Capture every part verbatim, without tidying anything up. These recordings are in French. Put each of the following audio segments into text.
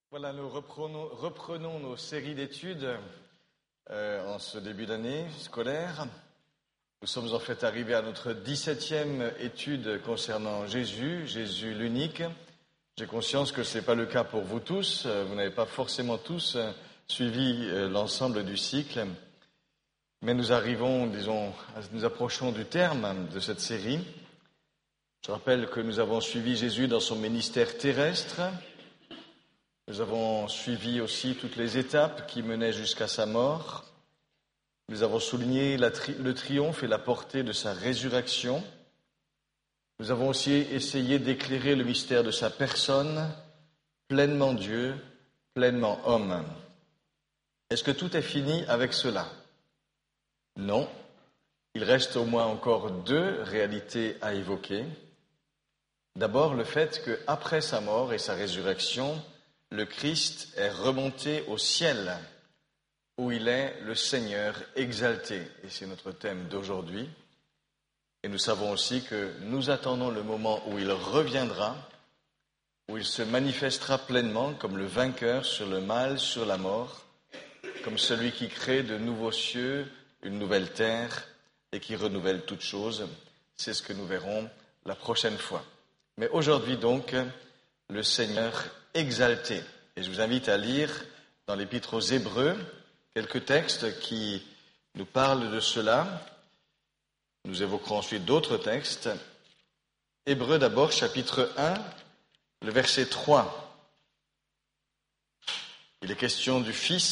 Voilà, nous reprenons, reprenons nos séries d'études euh, en ce début d'année scolaire. Nous sommes en fait arrivés à notre dix-septième étude concernant Jésus, Jésus l'unique. J'ai conscience que ce n'est pas le cas pour vous tous. Vous n'avez pas forcément tous suivi l'ensemble du cycle. Mais nous arrivons, disons, nous approchons du terme de cette série. Je rappelle que nous avons suivi Jésus dans son ministère terrestre. Nous avons suivi aussi toutes les étapes qui menaient jusqu'à sa mort. Nous avons souligné la tri- le triomphe et la portée de sa résurrection. Nous avons aussi essayé d'éclairer le mystère de sa personne, pleinement Dieu, pleinement homme. Est-ce que tout est fini avec cela ? Non. Il reste au moins encore deux réalités à évoquer. D'abord, le fait qu'après sa mort et sa résurrection, le Christ est remonté au ciel, où il est le Seigneur exalté. Et c'est notre thème d'aujourd'hui. Et nous savons aussi que nous attendons le moment où il reviendra, où il se manifestera pleinement comme le vainqueur sur le mal, sur la mort, comme celui qui crée de nouveaux cieux, une nouvelle terre et qui renouvelle toutes choses. C'est ce que nous verrons la prochaine fois. Mais aujourd'hui donc, le Seigneur exalté. Et je vous invite à lire dans l'Épître aux Hébreux quelques textes qui nous parlent de cela. Nous évoquerons ensuite d'autres textes. Hébreux d'abord, chapitre un, le verset trois. Il est question du Fils.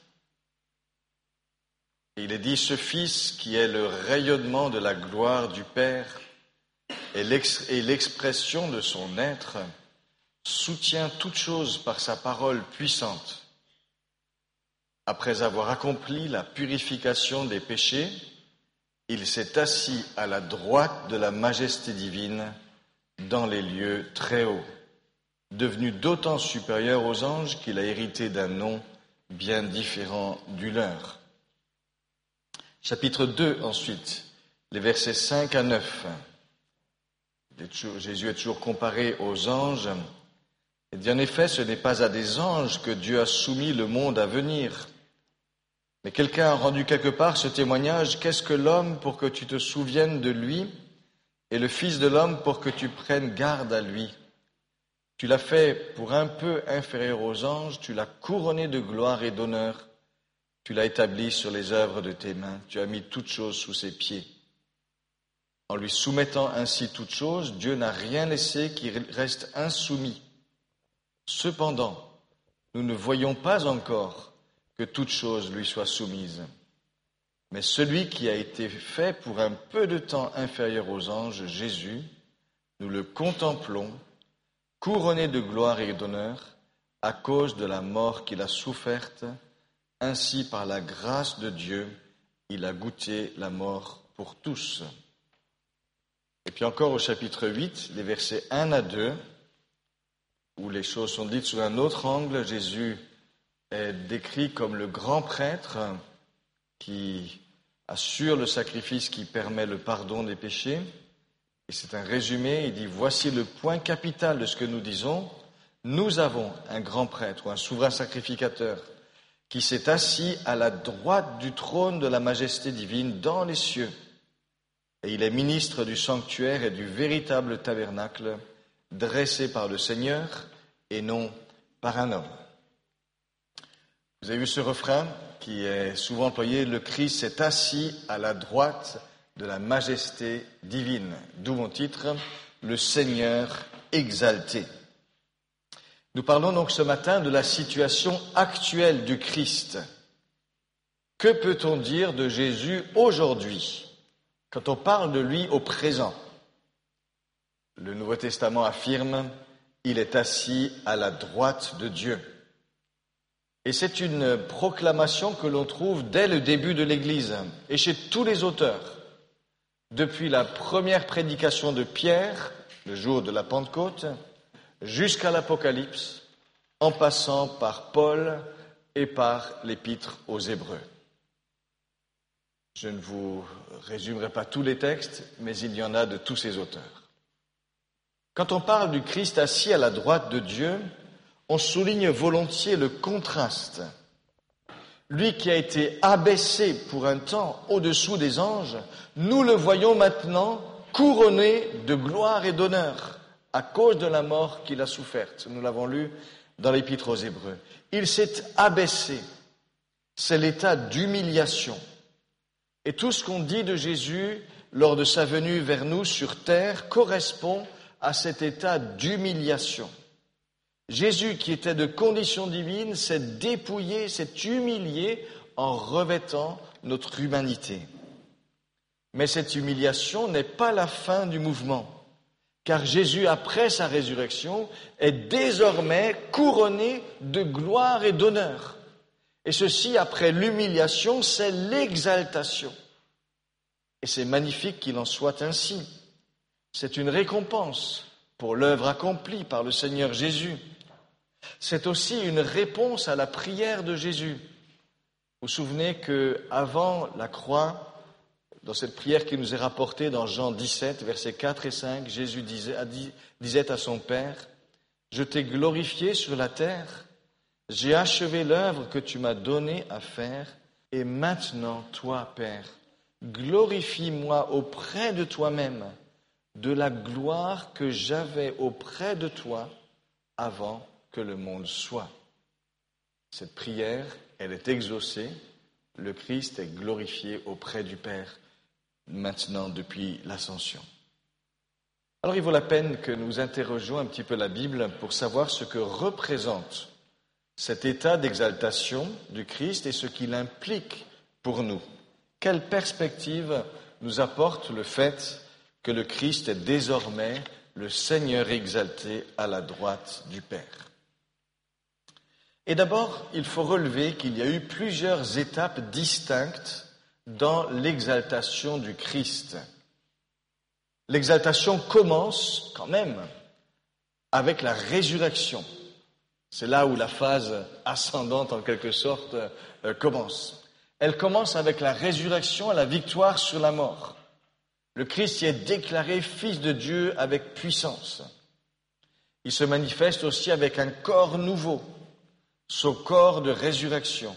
Et il est dit, ce Fils qui est le rayonnement de la gloire du Père et l'ex- et l'expression de son être, soutient toute chose par sa parole puissante. Après avoir accompli la purification des péchés, il s'est assis à la droite de la majesté divine dans les lieux très hauts, devenu d'autant supérieur aux anges qu'il a hérité d'un nom bien différent du leur. Chapitre deux ensuite, les versets cinq à neuf. Jésus est toujours comparé aux anges. Et dit en effet, ce n'est pas à des anges que Dieu a soumis le monde à venir. Mais quelqu'un a rendu quelque part ce témoignage, qu'est-ce que l'homme pour que tu te souviennes de lui, et le Fils de l'homme pour que tu prennes garde à lui. Tu l'as fait pour un peu inférieur aux anges, tu l'as couronné de gloire et d'honneur, tu l'as établi sur les œuvres de tes mains, tu as mis toutes choses sous ses pieds. En lui soumettant ainsi toutes choses, Dieu n'a rien laissé qui reste insoumis. Cependant, nous ne voyons pas encore que toute chose lui soit soumise. Mais celui qui a été fait pour un peu de temps inférieur aux anges, Jésus, nous le contemplons, couronné de gloire et d'honneur, à cause de la mort qu'il a soufferte. Ainsi, par la grâce de Dieu, il a goûté la mort pour tous. Et puis encore au chapitre huit, les versets un à deux, où les choses sont dites sous un autre angle, Jésus est décrit comme le grand prêtre qui assure le sacrifice qui permet le pardon des péchés. Et c'est un résumé, il dit, voici le point capital de ce que nous disons. Nous avons un grand prêtre ou un souverain sacrificateur qui s'est assis à la droite du trône de la majesté divine dans les cieux. Et il est ministre du sanctuaire et du véritable tabernacle, dressé par le Seigneur et non par un homme. Vous avez vu ce refrain qui est souvent employé, le Christ s'est assis à la droite de la majesté divine, d'où mon titre, le Seigneur exalté. Nous parlons donc ce matin de la situation actuelle du Christ. Que peut-on dire de Jésus aujourd'hui, quand on parle de lui au présent ? Le Nouveau Testament affirme, il est assis à la droite de Dieu. Et c'est une proclamation que l'on trouve dès le début de l'Église et chez tous les auteurs. Depuis la première prédication de Pierre, le jour de la Pentecôte, jusqu'à l'Apocalypse, en passant par Paul et par l'Épître aux Hébreux. Je ne vous résumerai pas tous les textes, mais il y en a de tous ces auteurs. Quand on parle du Christ assis à la droite de Dieu, on souligne volontiers le contraste. Lui qui a été abaissé pour un temps au-dessous des anges, nous le voyons maintenant couronné de gloire et d'honneur à cause de la mort qu'il a soufferte. Nous l'avons lu dans l'Épître aux Hébreux. Il s'est abaissé. C'est l'état d'humiliation. Et tout ce qu'on dit de Jésus lors de sa venue vers nous sur terre correspond à cet état d'humiliation. Jésus, qui était de condition divine, s'est dépouillé, s'est humilié en revêtant notre humanité. Mais cette humiliation n'est pas la fin du mouvement, car Jésus, après sa résurrection, est désormais couronné de gloire et d'honneur. Et ceci, après l'humiliation, c'est l'exaltation. Et c'est magnifique qu'il en soit ainsi. C'est une récompense pour l'œuvre accomplie par le Seigneur Jésus. C'est aussi une réponse à la prière de Jésus. Vous vous souvenez qu'avant la croix, dans cette prière qui nous est rapportée dans Jean dix-sept, versets quatre et cinq, Jésus disait, a dit, disait à son Père, « Je t'ai glorifié sur la terre, j'ai achevé l'œuvre que tu m'as donnée à faire, et maintenant, toi, Père, glorifie-moi auprès de toi-même de la gloire que j'avais auprès de toi avant que le monde soit. » Cette prière, elle est exaucée, le Christ est glorifié auprès du Père, maintenant depuis l'ascension. Alors il vaut la peine que nous interrogions un petit peu la Bible pour savoir ce que représente cet état d'exaltation du Christ et ce qu'il implique pour nous. Quelle perspective nous apporte le fait que le Christ est désormais le Seigneur exalté à la droite du Père? Et d'abord, il faut relever qu'il y a eu plusieurs étapes distinctes dans l'exaltation du Christ. L'exaltation commence quand même avec la résurrection. C'est là où la phase ascendante, en quelque sorte, euh, commence. Elle commence avec la résurrection et la victoire sur la mort. Le Christ y est déclaré Fils de Dieu avec puissance. Il se manifeste aussi avec un corps nouveau, son corps de résurrection.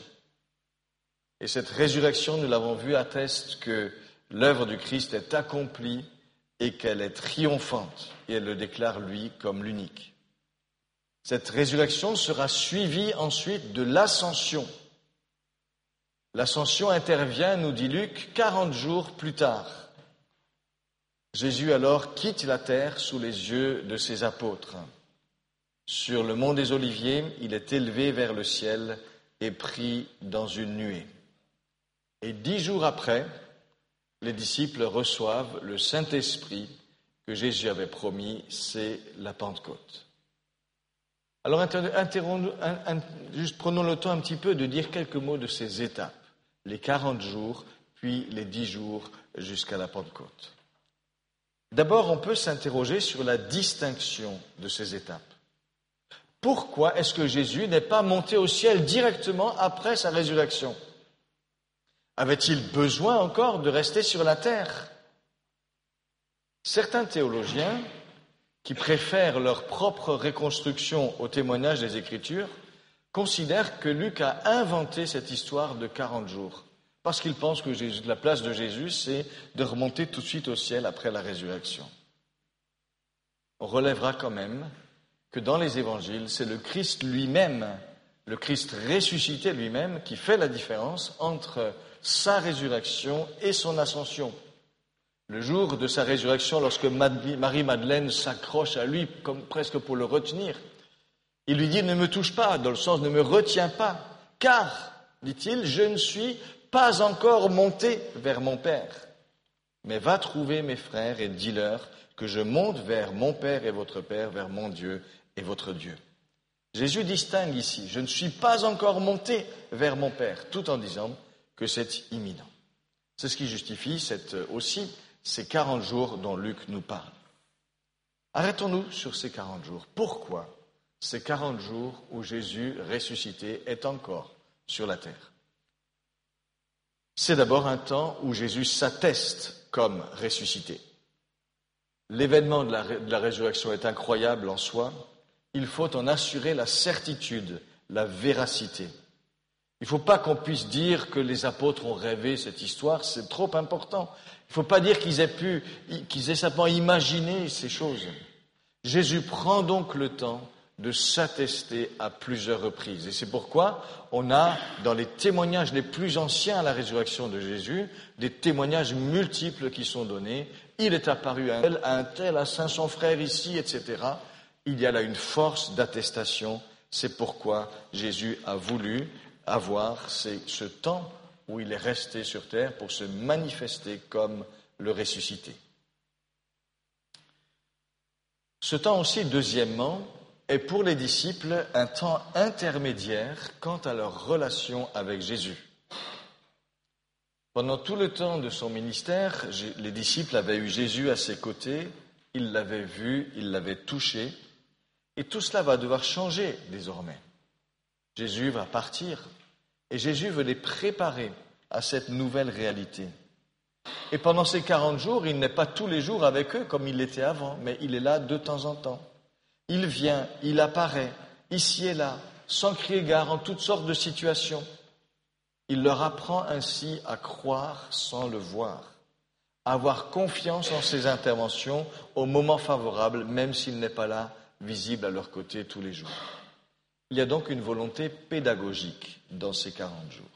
Et cette résurrection, nous l'avons vu, atteste que l'œuvre du Christ est accomplie et qu'elle est triomphante. Et elle le déclare, lui, comme l'unique. Cette résurrection sera suivie ensuite de l'ascension. L'ascension intervient, nous dit Luc, quarante jours plus tard. Jésus alors quitte la terre sous les yeux de ses apôtres. Sur le mont des Oliviers, il est élevé vers le ciel et pris dans une nuée. Et dix jours après, les disciples reçoivent le Saint-Esprit que Jésus avait promis, c'est la Pentecôte. Alors, juste prenons le temps un petit peu de dire quelques mots de ces étapes, les quarante jours, puis les dix jours jusqu'à la Pentecôte. D'abord, on peut s'interroger sur la distinction de ces étapes. Pourquoi est-ce que Jésus n'est pas monté au ciel directement après sa résurrection? Avait-il besoin encore de rester sur la terre? Certains théologiens, qui préfèrent leur propre reconstruction au témoignage des Écritures, considèrent que Luc a inventé cette histoire de quarante jours, parce qu'ils pensent que Jésus, la place de Jésus, c'est de remonter tout de suite au ciel après la résurrection. On relèvera quand même que dans les évangiles, c'est le Christ lui-même, le Christ ressuscité lui-même, qui fait la différence entre sa résurrection et son ascension. Le jour de sa résurrection, lorsque Marie-Madeleine s'accroche à lui comme presque pour le retenir, il lui dit « Ne me touche pas », dans le sens « Ne me retiens pas, car, dit-il, je ne suis pas encore monté vers mon Père. Mais va trouver mes frères et dis-leur que je monte vers mon Père et votre Père, vers mon Dieu et votre Dieu. » Jésus distingue ici « Je ne suis pas encore monté vers mon Père », tout en disant que c'est imminent. C'est ce qui justifie cette, aussi ces quarante jours dont Luc nous parle. Arrêtons-nous sur ces quarante jours. Pourquoi ces quarante jours où Jésus ressuscité est encore sur la terre? C'est d'abord un temps où Jésus s'atteste comme ressuscité. L'événement de la, de la résurrection est incroyable en soi, il faut en assurer la certitude, la véracité. Il ne faut pas qu'on puisse dire que les apôtres ont rêvé cette histoire, c'est trop important. Il ne faut pas dire qu'ils aient pu, qu'ils aient simplement imaginé ces choses. Jésus prend donc le temps de s'attester à plusieurs reprises. Et c'est pourquoi on a, dans les témoignages les plus anciens à la résurrection de Jésus, des témoignages multiples qui sont donnés. Il est apparu à un tel, à un tel, à saint son frère ici, et cetera. Il y a là une force d'attestation. C'est pourquoi Jésus a voulu avoir ce temps où il est resté sur terre pour se manifester comme le ressuscité. Ce temps aussi, deuxièmement, est pour les disciples un temps intermédiaire quant à leur relation avec Jésus. Pendant tout le temps de son ministère, les disciples avaient eu Jésus à ses côtés, ils l'avaient vu, ils l'avaient touché, et tout cela va devoir changer désormais. Jésus va partir, et Jésus veut les préparer à cette nouvelle réalité. Et pendant ces quarante jours, il n'est pas tous les jours avec eux comme il l'était avant, mais il est là de temps en temps. Il vient, il apparaît, ici et là, sans crier gare, en toutes sortes de situations. Il leur apprend ainsi à croire sans le voir, à avoir confiance en ses interventions au moment favorable, même s'il n'est pas là, visible à leur côté tous les jours. Il y a donc une volonté pédagogique dans ces quarante jours.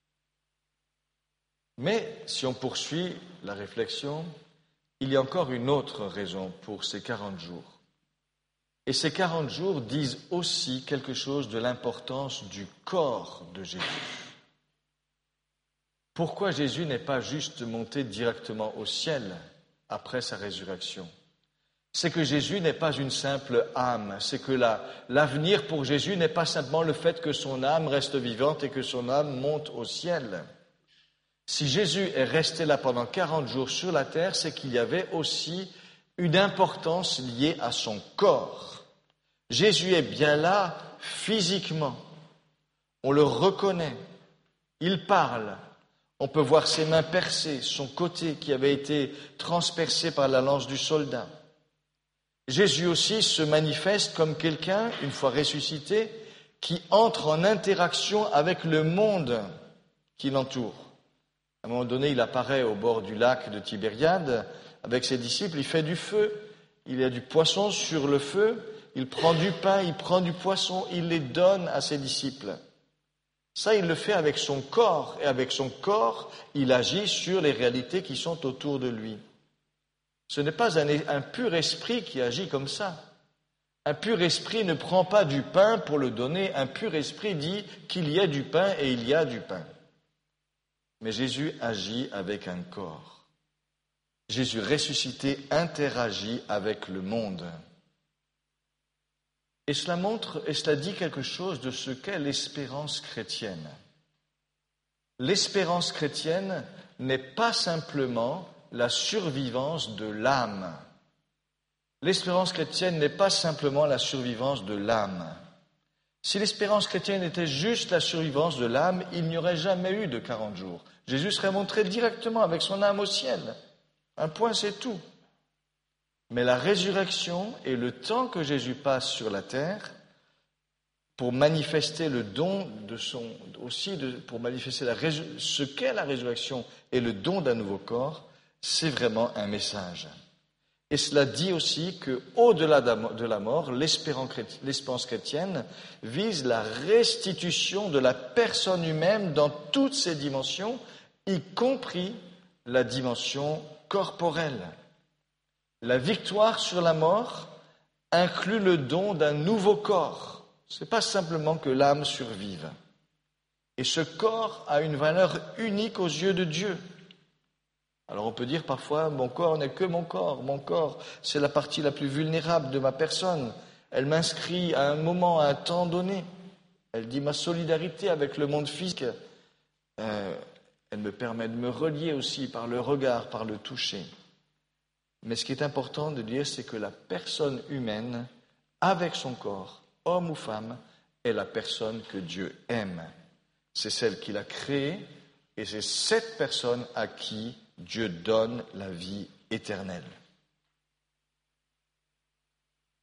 Mais si on poursuit la réflexion, il y a encore une autre raison pour ces quarante jours. Et ces quarante jours disent aussi quelque chose de l'importance du corps de Jésus. Pourquoi Jésus n'est pas juste monté directement au ciel après sa résurrection? C'est que Jésus n'est pas une simple âme, c'est que la, l'avenir pour Jésus n'est pas simplement le fait que son âme reste vivante et que son âme monte au ciel. Si Jésus est resté là pendant quarante jours sur la terre, c'est qu'il y avait aussi une importance liée à son corps. Jésus est bien là physiquement. On le reconnaît. Il parle. On peut voir ses mains percées, son côté qui avait été transpercé par la lance du soldat. Jésus aussi se manifeste comme quelqu'un, une fois ressuscité, qui entre en interaction avec le monde qui l'entoure. À un moment donné, il apparaît au bord du lac de Tibériade avec ses disciples, il fait du feu, il y a du poisson sur le feu, il prend du pain, il prend du poisson, il les donne à ses disciples. Ça, il le fait avec son corps, et avec son corps, il agit sur les réalités qui sont autour de lui. Ce n'est pas un, un pur esprit qui agit comme ça. Un pur esprit ne prend pas du pain pour le donner, un pur esprit dit qu'il y a du pain et il y a du pain. Mais Jésus agit avec un corps. Jésus ressuscité interagit avec le monde. Et cela montre, et cela dit quelque chose de ce qu'est l'espérance chrétienne. L'espérance chrétienne n'est pas simplement la survivance de l'âme. L'espérance chrétienne n'est pas simplement la survivance de l'âme. Si l'espérance chrétienne était juste la survivance de l'âme, il n'y aurait jamais eu de quarante jours. Jésus serait montré directement avec son âme au ciel. Un point, c'est tout. Mais la résurrection et le temps que Jésus passe sur la terre pour manifester le don de son, aussi de, pour manifester la, ce qu'est la résurrection et le don d'un nouveau corps, c'est vraiment un message. Et cela dit aussi que, au-delà de la mort, l'espérance chrétienne vise la restitution de la personne humaine dans toutes ses dimensions, y compris la dimension corporelle. La victoire sur la mort inclut le don d'un nouveau corps. Ce n'est pas simplement que l'âme survive. Et ce corps a une valeur unique aux yeux de Dieu. Alors on peut dire parfois, mon corps n'est que mon corps. Mon corps, c'est la partie la plus vulnérable de ma personne. Elle m'inscrit à un moment, à un temps donné. Elle dit ma solidarité avec le monde physique. Euh, elle me permet de me relier aussi par le regard, par le toucher. Mais ce qui est important de dire, c'est que la personne humaine, avec son corps, homme ou femme, est la personne que Dieu aime. C'est celle qu'il a créée et c'est cette personne à qui Dieu donne la vie éternelle.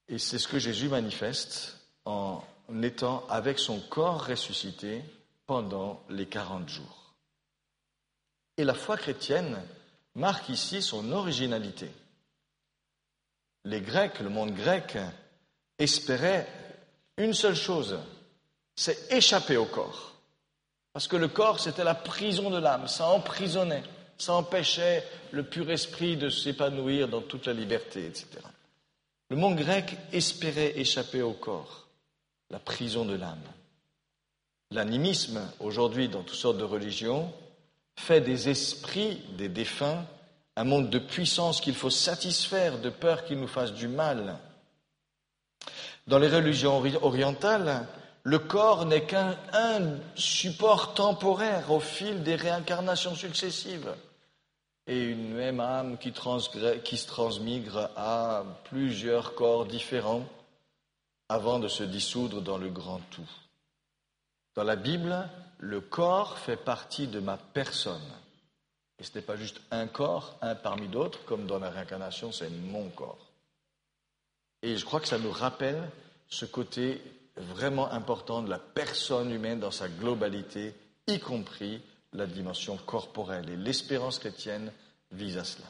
Et c'est ce que Jésus manifeste en étant avec son corps ressuscité pendant les quarante jours. Et la foi chrétienne marque ici son originalité. Les Grecs, le monde grec, espérait une seule chose, c'est échapper au corps. Parce que le corps, c'était la prison de l'âme, ça emprisonnait, ça empêchait le pur esprit de s'épanouir dans toute la liberté, et cetera. Le monde grec espérait échapper au corps, la prison de l'âme. L'animisme, aujourd'hui, dans toutes sortes de religions, fait des esprits des défunts un monde de puissance qu'il faut satisfaire de peur qu'il nous fasse du mal. Dans les religions orientales, le corps n'est qu'un un support temporaire au fil des réincarnations successives. Et une même âme qui, transgrè- qui se transmigre à plusieurs corps différents avant de se dissoudre dans le grand tout. Dans la Bible, le corps fait partie de ma personne. Et ce n'est pas juste un corps, un parmi d'autres, comme dans la réincarnation, c'est mon corps. Et je crois que ça nous rappelle ce côté vraiment important de la personne humaine dans sa globalité, y compris la dimension corporelle. Et l'espérance chrétienne vise à cela.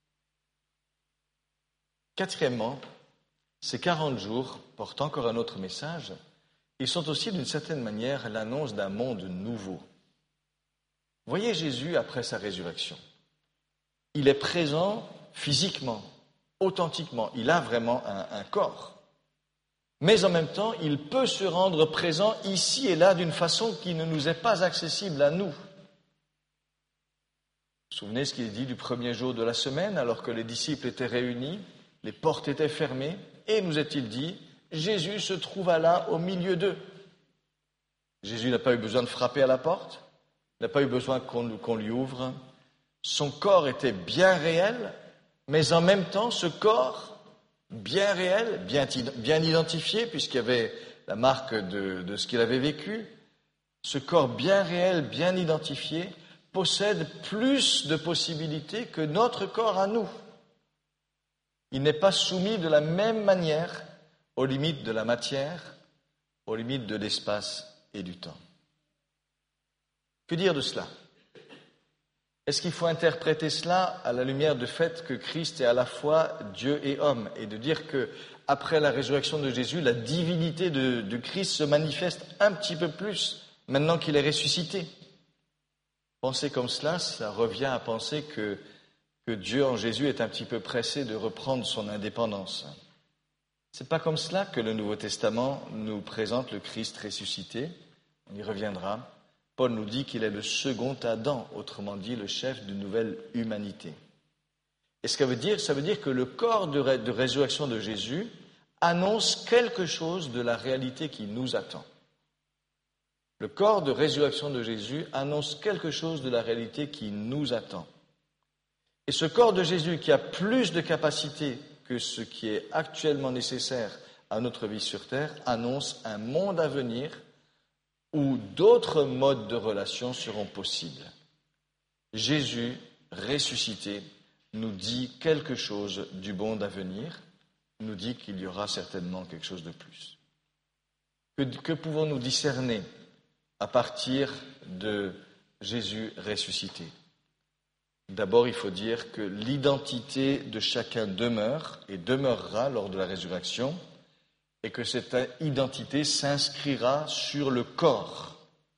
Quatrièmement, ces quarante jours portent encore un autre message. Ils sont aussi, d'une certaine manière, l'annonce d'un monde nouveau. Voyez Jésus après sa résurrection. Il est présent physiquement, authentiquement. Il a vraiment un, un corps. Mais en même temps, il peut se rendre présent ici et là d'une façon qui ne nous est pas accessible à nous. Vous vous souvenez ce qu'il est dit du premier jour de la semaine, alors que les disciples étaient réunis, les portes étaient fermées, et nous est-il dit, Jésus se trouva là au milieu d'eux. Jésus n'a pas eu besoin de frapper à la porte, n'a pas eu besoin qu'on, qu'on lui ouvre. Son corps était bien réel, mais en même temps, ce corps bien réel, bien, bien identifié, puisqu'il y avait la marque de, de ce qu'il avait vécu, ce corps bien réel, bien identifié, possède plus de possibilités que notre corps à nous. Il n'est pas soumis de la même manière aux limites de la matière, aux limites de l'espace et du temps. Que dire de cela ? Est-ce qu'il faut interpréter cela à la lumière du fait que Christ est à la fois Dieu et homme, et de dire que après la résurrection de Jésus, la divinité de, de Christ se manifeste un petit peu plus maintenant qu'il est ressuscité ? Penser comme cela, ça revient à penser que, que Dieu en Jésus est un petit peu pressé de reprendre son indépendance. C'est pas comme cela que le Nouveau Testament nous présente le Christ ressuscité. On y reviendra. Paul nous dit qu'il est le second Adam, autrement dit le chef d'une nouvelle humanité. Et ce que ça veut dire, ça veut dire que le corps de, ré, de résurrection de Jésus annonce quelque chose de la réalité qui nous attend. Le corps de résurrection de Jésus annonce quelque chose de la réalité qui nous attend. Et ce corps de Jésus qui a plus de capacité que ce qui est actuellement nécessaire à notre vie sur terre annonce un monde à venir où d'autres modes de relation seront possibles. Jésus, ressuscité, nous dit quelque chose du monde à venir, nous dit qu'il y aura certainement quelque chose de plus. Que, que pouvons-nous discerner à partir de Jésus ressuscité ? D'abord, il faut dire que l'identité de chacun demeure et demeurera lors de la résurrection, et que cette identité s'inscrira sur le corps.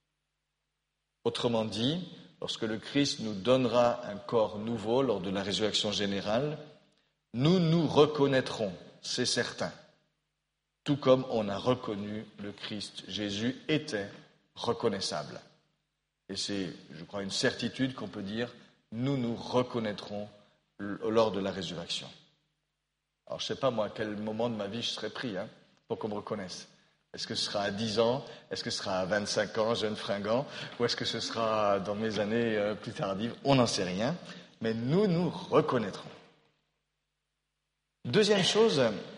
Autrement dit, lorsque le Christ nous donnera un corps nouveau lors de la résurrection générale, nous nous reconnaîtrons, c'est certain. Tout comme on a reconnu le Christ. Jésus était reconnaissable. Et c'est, je crois, une certitude qu'on peut dire, nous nous reconnaîtrons lors de la résurrection. Alors, je ne sais pas, moi, à quel moment de ma vie je serai pris, hein, pour qu'on me reconnaisse. Est-ce que ce sera à dix ans ? Est-ce que ce sera à vingt-cinq ans, jeune fringant ? Ou est-ce que ce sera dans mes années euh, plus tardives ? On n'en sait rien. Mais nous nous reconnaîtrons. Deuxième chose,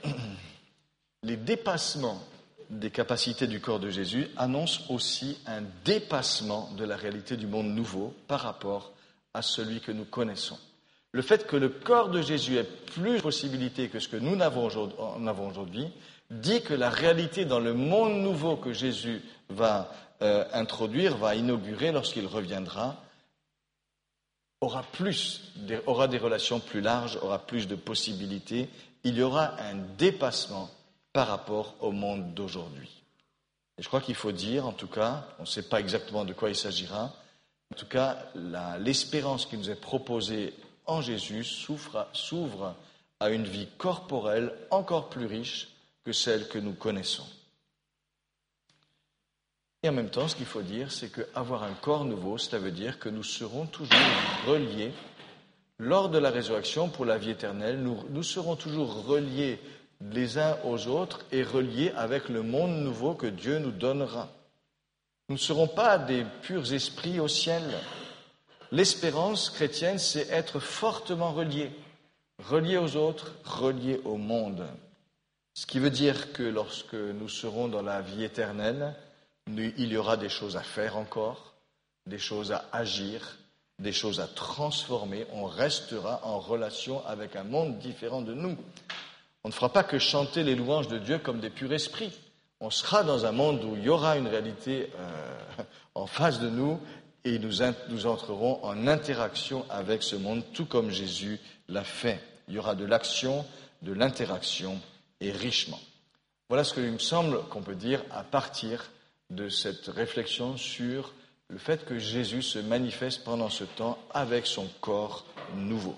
les dépassements des capacités du corps de Jésus annoncent aussi un dépassement de la réalité du monde nouveau par rapport à celui que nous connaissons. le fait que le corps de Jésus ait plus de possibilités que ce que nous n'avons aujourd'hui, en avons aujourd'hui, dit que la réalité dans le monde nouveau que Jésus va euh, introduire, va inaugurer lorsqu'il reviendra, aura plus, des, aura des relations plus larges, aura plus de possibilités. Il y aura un dépassement par rapport au monde d'aujourd'hui. Et je crois qu'il faut dire, en tout cas, on ne sait pas exactement de quoi il s'agira, en tout cas, la, l'espérance qui nous est proposée en Jésus s'ouvre, s'ouvre à une vie corporelle encore plus riche que celle que nous connaissons. Et en même temps, ce qu'il faut dire, c'est qu'avoir un corps nouveau, cela veut dire que nous serons toujours reliés, lors de la résurrection pour la vie éternelle, nous, nous serons toujours reliés les uns aux autres et reliés avec le monde nouveau que Dieu nous donnera. Nous ne serons pas des purs esprits au ciel. L'espérance chrétienne, c'est être fortement reliés, reliés aux autres, reliés au monde. Ce qui veut dire que lorsque nous serons dans la vie éternelle, nous, il y aura des choses à faire encore, des choses à agir, des choses à transformer. On restera en relation avec un monde différent de nous. On ne fera pas que chanter les louanges de Dieu comme des purs esprits. On sera dans un monde où il y aura une réalité euh, en face de nous et nous, nous entrerons en interaction avec ce monde, tout comme Jésus l'a fait. Il y aura de l'action, de l'interaction et richement. Voilà ce qu'il me semble qu'on peut dire à partir de cette réflexion sur le fait que Jésus se manifeste pendant ce temps avec son corps nouveau.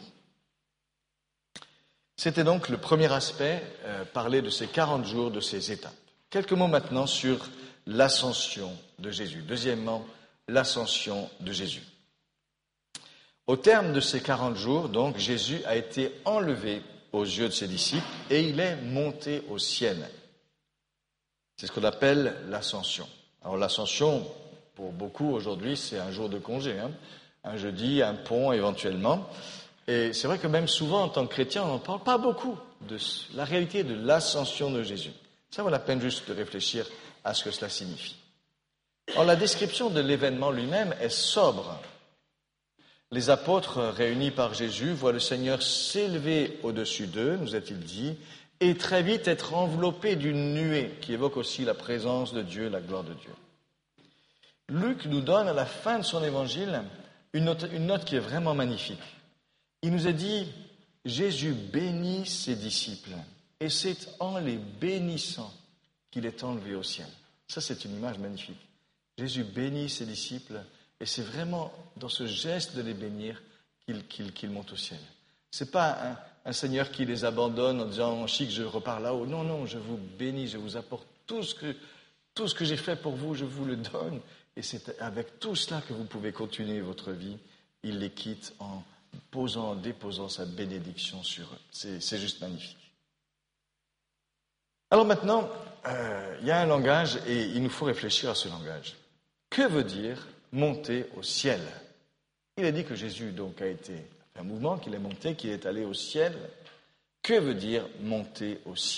C'était donc le premier aspect, euh, parler de ces quarante jours, de ces étapes. Quelques mots maintenant sur l'ascension de Jésus. Deuxièmement, l'ascension de Jésus. Au terme de ces quarante jours, donc, Jésus a été enlevé aux yeux de ses disciples et il est monté au ciel. C'est ce qu'on appelle l'ascension. Alors l'ascension, pour beaucoup aujourd'hui, c'est un jour de congé, hein, un jeudi, un pont éventuellement. Et c'est vrai que même souvent, en tant que chrétien, on n'en parle pas beaucoup de la réalité de l'ascension de Jésus. Ça vaut la peine juste de réfléchir à ce que cela signifie. Or, la description de l'événement lui-même est sobre. Les apôtres réunis par Jésus voient le Seigneur s'élever au-dessus d'eux, nous est-il dit, et très vite être enveloppé d'une nuée qui évoque aussi la présence de Dieu, la gloire de Dieu. Luc nous donne à la fin de son évangile une note, une note qui est vraiment magnifique. Il nous a dit « Jésus bénit ses disciples ». Et c'est en les bénissant qu'il est enlevé au ciel. Ça, c'est une image magnifique. Jésus bénit ses disciples et c'est vraiment dans ce geste de les bénir qu'il, qu'il, qu'il monte au ciel. Ce n'est pas un, un Seigneur qui les abandonne en disant « chic, je repars là-haut ». Non, non, je vous bénis, je vous apporte tout ce que, tout ce que j'ai fait pour vous, je vous le donne. Et c'est avec tout cela que vous pouvez continuer votre vie. Il les quitte en posant, en déposant sa bénédiction sur eux. C'est, c'est juste magnifique. Alors maintenant, euh, il y a un langage et il nous faut réfléchir à ce langage. Que veut dire monter au ciel ? Il a dit que Jésus donc a été un mouvement, qu'il est monté, qu'il est allé au ciel. Que veut dire monter au ciel ?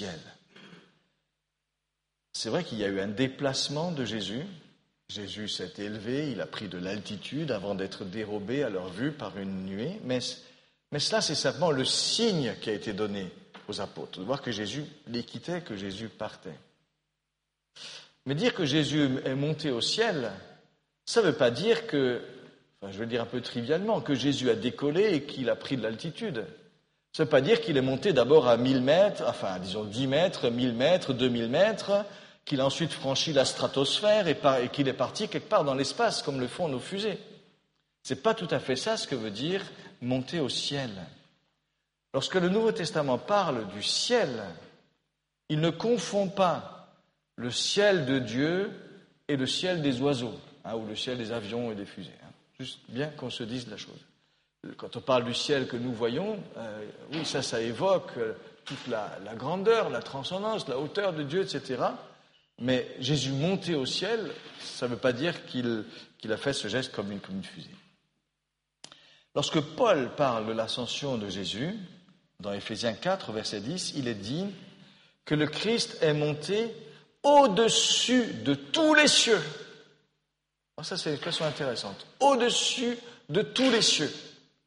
C'est vrai qu'il y a eu un déplacement de Jésus. Jésus s'est élevé, il a pris de l'altitude avant d'être dérobé à leur vue par une nuée. Mais, mais cela, c'est simplement le signe qui a été donné aux apôtres, de voir que Jésus les quittait, que Jésus partait. Mais dire que Jésus est monté au ciel, ça ne veut pas dire que, enfin je veux dire un peu trivialement, que Jésus a décollé et qu'il a pris de l'altitude. Ça ne veut pas dire qu'il est monté d'abord à mille mètres, enfin disons dix mètres, mille mètres, deux mille mètres, qu'il a ensuite franchi la stratosphère et, par, et qu'il est parti quelque part dans l'espace, comme le font nos fusées. Ce n'est pas tout à fait ça ce que veut dire monter au ciel. Lorsque le Nouveau Testament parle du ciel, il ne confond pas le ciel de Dieu et le ciel des oiseaux, hein, ou le ciel des avions et des fusées. Hein. Juste bien qu'on se dise la chose. Quand on parle du ciel que nous voyons, euh, oui, ça, ça évoque euh, toute la, la grandeur, la transcendance, la hauteur de Dieu, et cetera. Mais Jésus monté au ciel, ça ne veut pas dire qu'il, qu'il a fait ce geste comme une, comme une fusée. Lorsque Paul parle de l'ascension de Jésus, dans Éphésiens quatre, verset dix, il est dit que le Christ est monté au-dessus de tous les cieux. Alors ça, c'est une expression intéressante. Au-dessus de tous les cieux.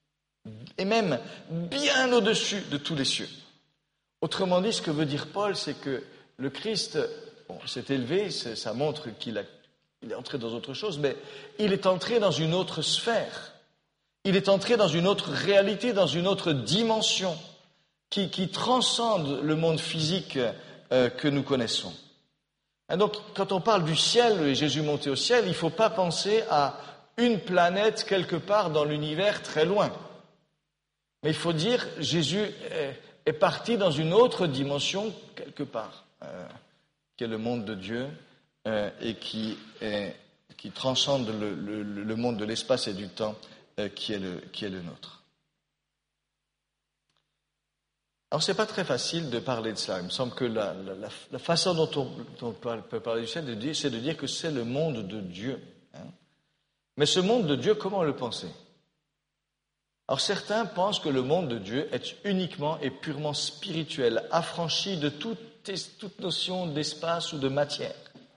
et même bien au-dessus de tous les cieux. Autrement dit, ce que veut dire Paul, c'est que le Christ bon, s'est élevé, ça montre qu'il a, il est entré dans autre chose, mais il est entré dans une autre sphère. Il est entré dans une autre réalité, dans une autre dimension qui, qui transcende le monde physique euh, que nous connaissons. Et donc, quand on parle du ciel et Jésus monté au ciel, il ne faut pas penser à une planète quelque part dans l'univers très loin. Mais il faut dire Jésus est, est parti dans une autre dimension quelque part, euh, qui est le monde de Dieu euh, et qui, est, qui transcende le, le, le monde de l'espace et du temps euh, qui, est le, qui est le nôtre. Alors, ce n'est pas très facile de parler de cela. Il me semble que la, la, la façon dont on, dont on peut parler du ciel, c'est de dire que c'est le monde de Dieu. Hein. Mais ce monde de Dieu, comment le penser? Alors, certains pensent que le monde de Dieu est uniquement et purement spirituel, affranchi de toute, toute notion d'espace ou de matière.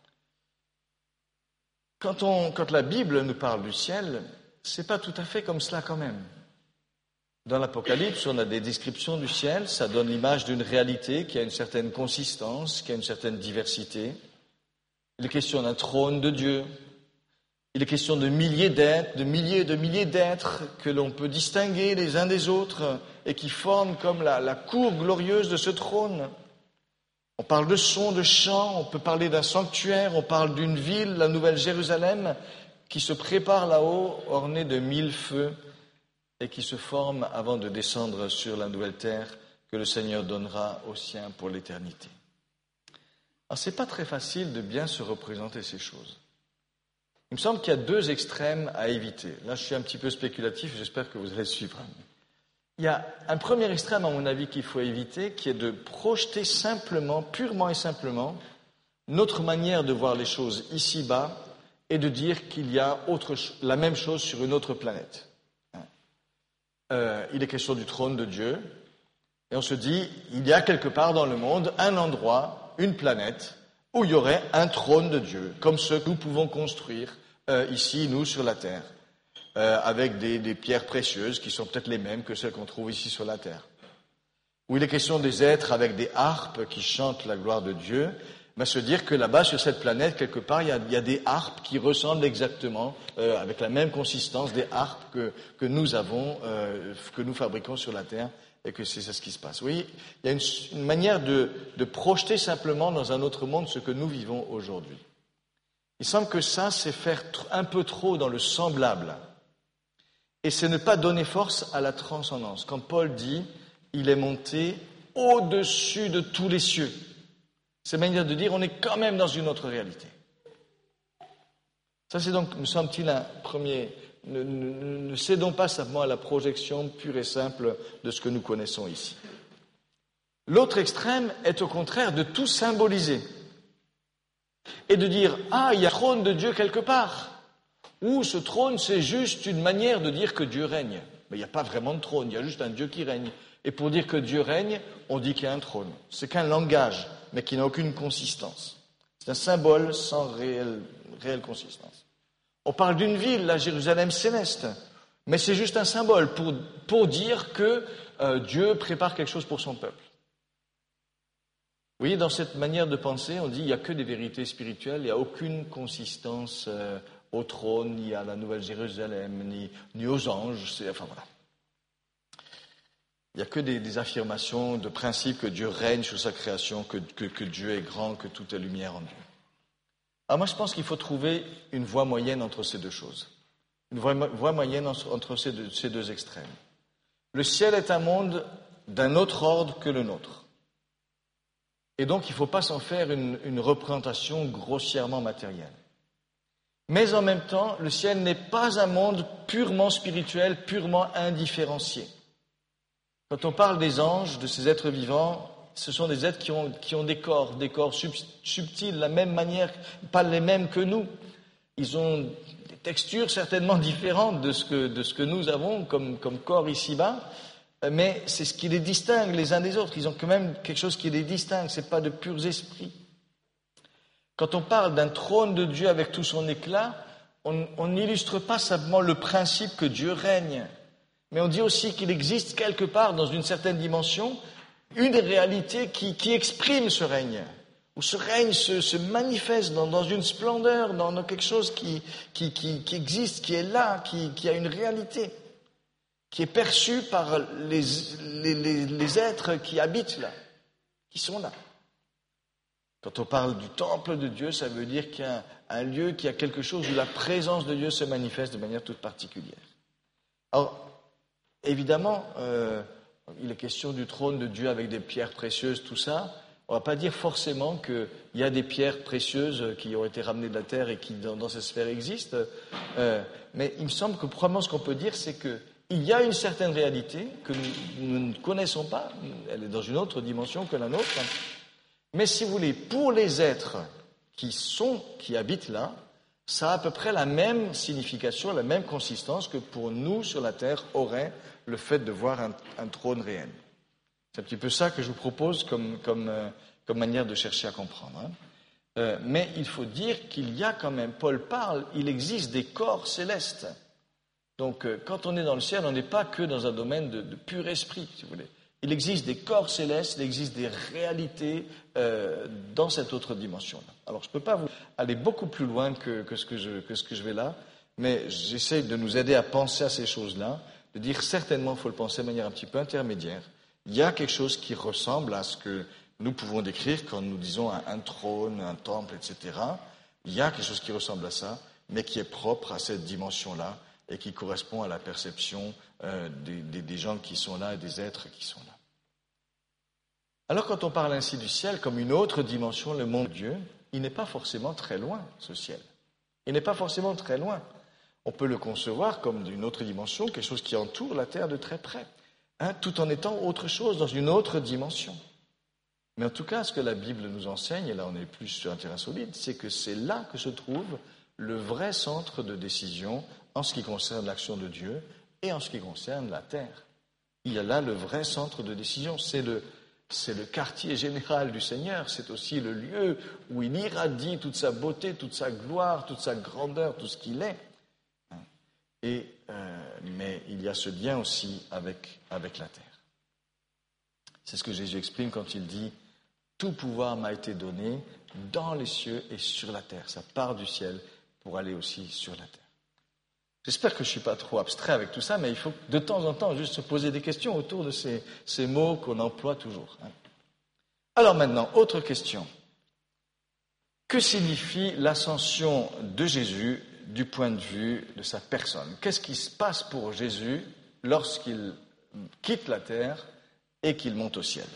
Quand, on, quand la Bible nous parle du ciel, ce n'est pas tout à fait comme cela quand même. Dans l'Apocalypse, on a des descriptions du ciel, ça donne l'image d'une réalité qui a une certaine consistance, qui a une certaine diversité. Il est question d'un trône de Dieu. Il est question de milliers d'êtres, de milliers et de milliers d'êtres que l'on peut distinguer les uns des autres et qui forment comme la, la cour glorieuse de ce trône. On parle de sons, de chants, on peut parler d'un sanctuaire, on parle d'une ville, la Nouvelle Jérusalem, qui se prépare là-haut, ornée de mille feux, et qui se forme avant de descendre sur la nouvelle terre que le Seigneur donnera aux siens pour l'éternité. Alors, ce n'est pas très facile de bien se représenter ces choses. Il me semble qu'il y a deux extrêmes à éviter. Là, je suis un petit peu spéculatif, j'espère que vous allez suivre. Il y a un premier extrême, à mon avis, qu'il faut éviter, qui est de projeter simplement, purement et simplement, notre manière de voir les choses ici-bas et de dire qu'il y a autre, la même chose sur une autre planète. Euh, il est question du trône de Dieu, et on se dit, il y a quelque part dans le monde un endroit, une planète, où il y aurait un trône de Dieu, comme ceux que nous pouvons construire euh, ici, nous, sur la terre, euh, avec des, des pierres précieuses qui sont peut-être les mêmes que celles qu'on trouve ici sur la terre. Où il est question des êtres avec des harpes qui chantent la gloire de Dieu, mais se dire que là-bas, sur cette planète, quelque part, il y a, il y a des harpes qui ressemblent exactement, euh, avec la même consistance, des harpes que, que nous avons, euh, que nous fabriquons sur la Terre, et que c'est ça ce qui se passe. Oui, il y a une, une manière de, de projeter simplement dans un autre monde ce que nous vivons aujourd'hui. Il semble que ça, c'est faire un peu trop dans le semblable, et c'est ne pas donner force à la transcendance. Quand Paul dit, il est monté au-dessus de tous les cieux. C'est une manière de dire, on est quand même dans une autre réalité. Ça, c'est donc, me semble-t-il, un premier. Ne, ne, ne cédons pas simplement à la projection pure et simple de ce que nous connaissons ici. L'autre extrême est au contraire de tout symboliser et de dire, ah, il y a un trône de Dieu quelque part. Ou ce trône, c'est juste une manière de dire que Dieu règne. Mais il n'y a pas vraiment de trône, il y a juste un Dieu qui règne. Et pour dire que Dieu règne, on dit qu'il y a un trône. C'est qu'un langage, mais qui n'a aucune consistance. C'est un symbole sans réelle, réelle consistance. On parle d'une ville, la Jérusalem céleste, mais c'est juste un symbole pour, pour dire que euh, Dieu prépare quelque chose pour son peuple. Vous voyez, dans cette manière de penser, on dit qu'il n'y a que des vérités spirituelles, il n'y a aucune consistance euh, au trône, ni à la Nouvelle Jérusalem, ni, ni aux anges. C'est, enfin voilà. Il n'y a que des, des affirmations de principe que Dieu règne sur sa création, que, que, que Dieu est grand, que tout est lumière en Dieu. Alors moi, je pense qu'il faut trouver une voie moyenne entre ces deux choses. Une voie, voie moyenne entre, entre ces, deux, ces deux extrêmes. Le ciel est un monde d'un autre ordre que le nôtre. Et donc, il ne faut pas s'en faire une, une représentation grossièrement matérielle. Mais en même temps, le ciel n'est pas un monde purement spirituel, purement indifférencié. Quand on parle des anges, de ces êtres vivants, ce sont des êtres qui ont, qui ont des corps, des corps sub, subtils, de la même manière, pas les mêmes que nous. Ils ont des textures certainement différentes de ce que, de ce que nous avons comme, comme corps ici-bas, mais c'est ce qui les distingue les uns des autres. Ils ont quand même quelque chose qui les distingue, ce n'est pas de purs esprits. Quand on parle d'un trône de Dieu avec tout son éclat, on n'illustre pas simplement le principe que Dieu règne, Mais on dit aussi qu'il existe quelque part, dans une certaine dimension, une réalité qui, qui exprime ce règne, où ce règne se, se manifeste dans, dans une splendeur, dans, dans quelque chose qui, qui, qui, qui existe, qui est là, qui, qui a une réalité, qui est perçue par les, les, les, les êtres qui habitent là, qui sont là. Quand on parle du temple de Dieu, ça veut dire qu'il y a un, un lieu, qu'il y a quelque chose où la présence de Dieu se manifeste de manière toute particulière. Alors, évidemment, euh, il est question du trône de Dieu avec des pierres précieuses, tout ça. On ne va pas dire forcément qu'il y a des pierres précieuses qui ont été ramenées de la terre et qui, dans, dans cette sphère, existent. Euh, mais il me semble que probablement ce qu'on peut dire, c'est qu'il y a une certaine réalité que nous, nous ne connaissons pas. Elle est dans une autre dimension que la nôtre. Mais si vous voulez, pour les êtres qui sont, qui habitent là, ça a à peu près la même signification, la même consistance que pour nous sur la terre aurait le fait de voir un, un trône réel. C'est un petit peu ça que je vous propose comme, comme, euh, comme manière de chercher à comprendre. Hein. Euh, mais il faut dire qu'il y a quand même, Paul parle, il existe des corps célestes. Donc euh, quand on est dans le ciel, on n'est pas que dans un domaine de, de pur esprit, si vous voulez. Il existe des corps célestes, il existe des réalités euh, dans cette autre dimension-là. Alors je ne peux pas vous aller beaucoup plus loin que, que, ce que, je, que ce que je vais là, mais j'essaie de nous aider à penser à ces choses-là, de dire certainement, il faut le penser de manière un petit peu intermédiaire. Il y a quelque chose qui ressemble à ce que nous pouvons décrire quand nous disons un, un trône, un temple, et cetera. Il y a quelque chose qui ressemble à ça, mais qui est propre à cette dimension-là et qui correspond à la perception euh, des, des, des gens qui sont là et des êtres qui sont là. Alors quand on parle ainsi du ciel comme une autre dimension, le monde de Dieu, il n'est pas forcément très loin, ce ciel. Il n'est pas forcément très loin. On peut le concevoir comme d'une autre dimension, quelque chose qui entoure la terre de très près, hein, tout en étant autre chose, dans une autre dimension. Mais en tout cas, ce que la Bible nous enseigne, et là on est plus sur un terrain solide, c'est que c'est là que se trouve le vrai centre de décision en ce qui concerne l'action de Dieu et en ce qui concerne la terre. Il y a là le vrai centre de décision, c'est le, c'est le quartier général du Seigneur, c'est aussi le lieu où il irradie toute sa beauté, toute sa gloire, toute sa grandeur, tout ce qu'il est. Et, euh, mais il y a ce lien aussi avec, avec la terre. C'est ce que Jésus exprime quand il dit « Tout pouvoir m'a été donné dans les cieux et sur la terre ». Ça part du ciel pour aller aussi sur la terre. J'espère que je ne suis pas trop abstrait avec tout ça, mais il faut de temps en temps juste se poser des questions autour de ces, ces mots qu'on emploie toujours. Hein. Alors maintenant, autre question. Que signifie l'ascension de Jésus du point de vue de sa personne? Qu'est-ce qui se passe pour Jésus lorsqu'il quitte la terre et qu'il monte au ciel?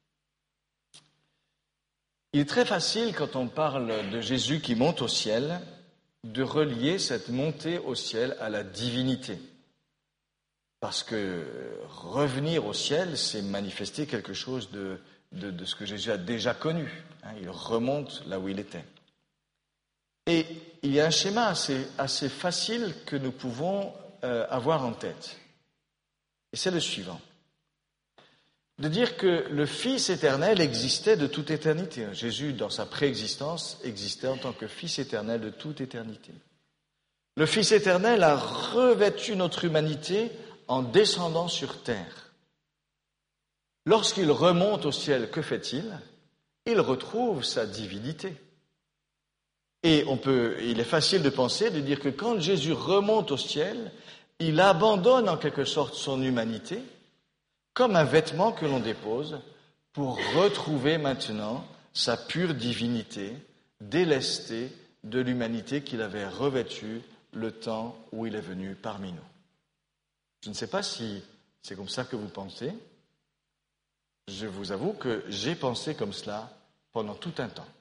Il est très facile, quand on parle de Jésus qui monte au ciel, de relier cette montée au ciel à la divinité. Parce que revenir au ciel, c'est manifester quelque chose de, de, de ce que Jésus a déjà connu. Hein, il remonte là où il était. Et il y a un schéma assez, assez facile que nous pouvons euh, avoir en tête. Et c'est le suivant. De dire que le Fils éternel existait de toute éternité. Jésus, dans sa préexistence, existait en tant que Fils éternel de toute éternité. Le Fils éternel a revêtu notre humanité en descendant sur terre. Lorsqu'il remonte au ciel, que fait-il? Il retrouve sa divinité. Et on peut, il est facile de penser, de dire que quand Jésus remonte au ciel, il abandonne en quelque sorte son humanité, comme un vêtement que l'on dépose pour retrouver maintenant sa pure divinité, délestée de l'humanité qu'il avait revêtue le temps où il est venu parmi nous. Je ne sais pas si c'est comme ça que vous pensez. Je vous avoue que j'ai pensé comme cela pendant tout un temps.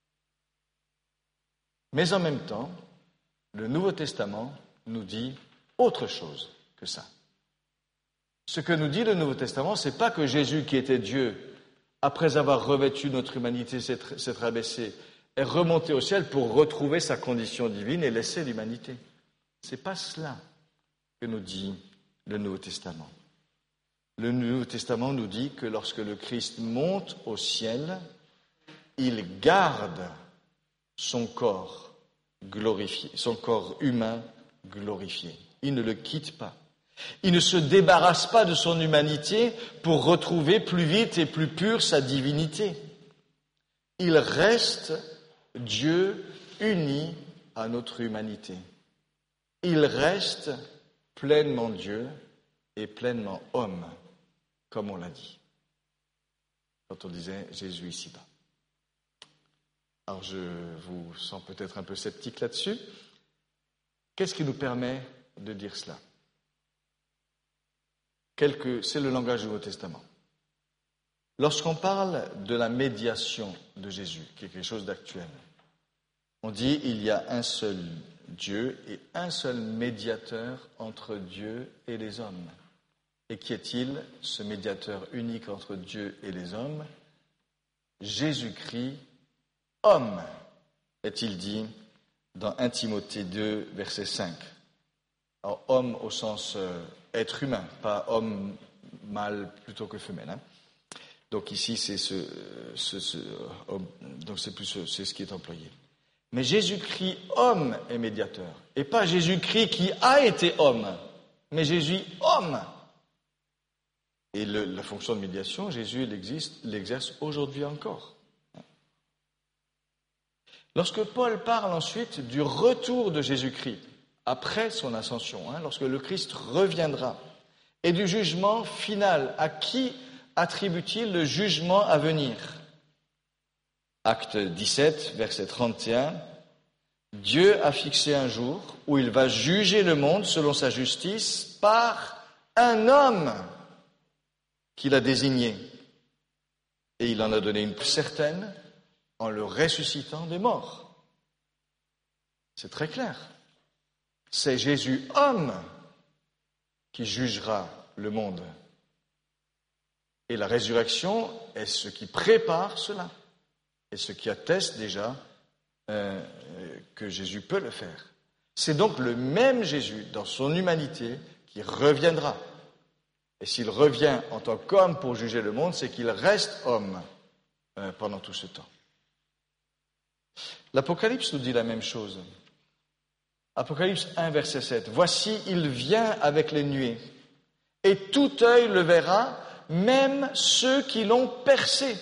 Mais en même temps, le Nouveau Testament nous dit autre chose que ça. Ce que nous dit le Nouveau Testament, c'est pas que Jésus, qui était Dieu, après avoir revêtu notre humanité, s'est rabaissé, est remonté au ciel pour retrouver sa condition divine et laisser l'humanité. C'est pas cela que nous dit le Nouveau Testament. Le Nouveau Testament nous dit que lorsque le Christ monte au ciel, il garde son corps glorifié, son corps humain glorifié. Il ne le quitte pas. Il ne se débarrasse pas de son humanité pour retrouver plus vite et plus pure sa divinité. Il reste Dieu uni à notre humanité. Il reste pleinement Dieu et pleinement homme, comme on l'a dit, quand on disait Jésus ici-bas. Alors je vous sens peut-être un peu sceptique là-dessus. Qu'est-ce qui nous permet de dire cela ? Quelque, c'est le langage du Nouveau Testament. Lorsqu'on parle de la médiation de Jésus, qui est quelque chose d'actuel, on dit il y a un seul Dieu et un seul médiateur entre Dieu et les hommes. Et qui est-il, ce médiateur unique entre Dieu et les hommes ? Jésus-Christ, homme, est-il dit dans premier Timothée deux, verset cinq. Alors, homme au sens euh, être humain, pas homme mâle plutôt que femelle. Hein. Donc ici, c'est ce, ce, ce homme, donc c'est plus ce, c'est ce qui est employé. Mais Jésus-Christ, homme, est médiateur. Et pas Jésus-Christ qui a été homme, mais Jésus, homme. Et le, la fonction de médiation, Jésus l'exerce aujourd'hui encore. Lorsque Paul parle ensuite du retour de Jésus-Christ, après son ascension, hein, lorsque le Christ reviendra, et du jugement final, à qui attribue-t-il le jugement à venir ? Acte dix-sept, verset trente et un. Dieu a fixé un jour où il va juger le monde selon sa justice par un homme qu'il a désigné. Et il en a donné une certaine en le ressuscitant des morts. C'est très clair. C'est Jésus, homme, qui jugera le monde. Et la résurrection est ce qui prépare cela. Et ce qui atteste déjà euh, que Jésus peut le faire. C'est donc le même Jésus, dans son humanité, qui reviendra. Et s'il revient en tant qu'homme pour juger le monde, c'est qu'il reste homme euh, pendant tout ce temps. L'Apocalypse nous dit la même chose. Apocalypse un, verset sept. Voici, il vient avec les nuées, et tout œil le verra, même ceux qui l'ont percé.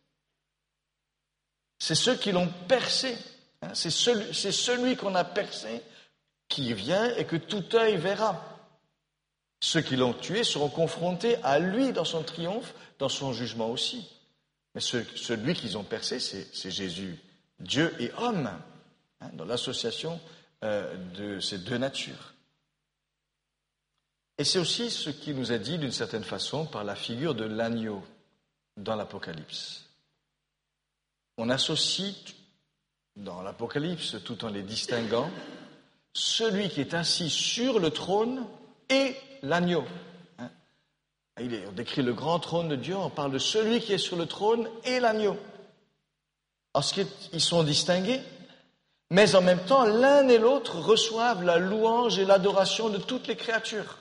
C'est ceux qui l'ont percé. Hein, c'est celui, c'est celui qu'on a percé qui vient et que tout œil verra. Ceux qui l'ont tué seront confrontés à lui dans son triomphe, dans son jugement aussi. Mais ce, celui qu'ils ont percé, c'est, c'est Jésus, Dieu et homme, hein, dans l'association euh, de ces deux natures. Et c'est aussi ce qui nous est dit d'une certaine façon par la figure de l'agneau dans l'Apocalypse. On associe dans l'Apocalypse, tout en les distinguant, celui qui est assis sur le trône et l'agneau. Hein? Il est, on décrit le grand trône de Dieu, on parle de celui qui est sur le trône et l'agneau. Ensuite, ils sont distingués, mais en même temps, l'un et l'autre reçoivent la louange et l'adoration de toutes les créatures.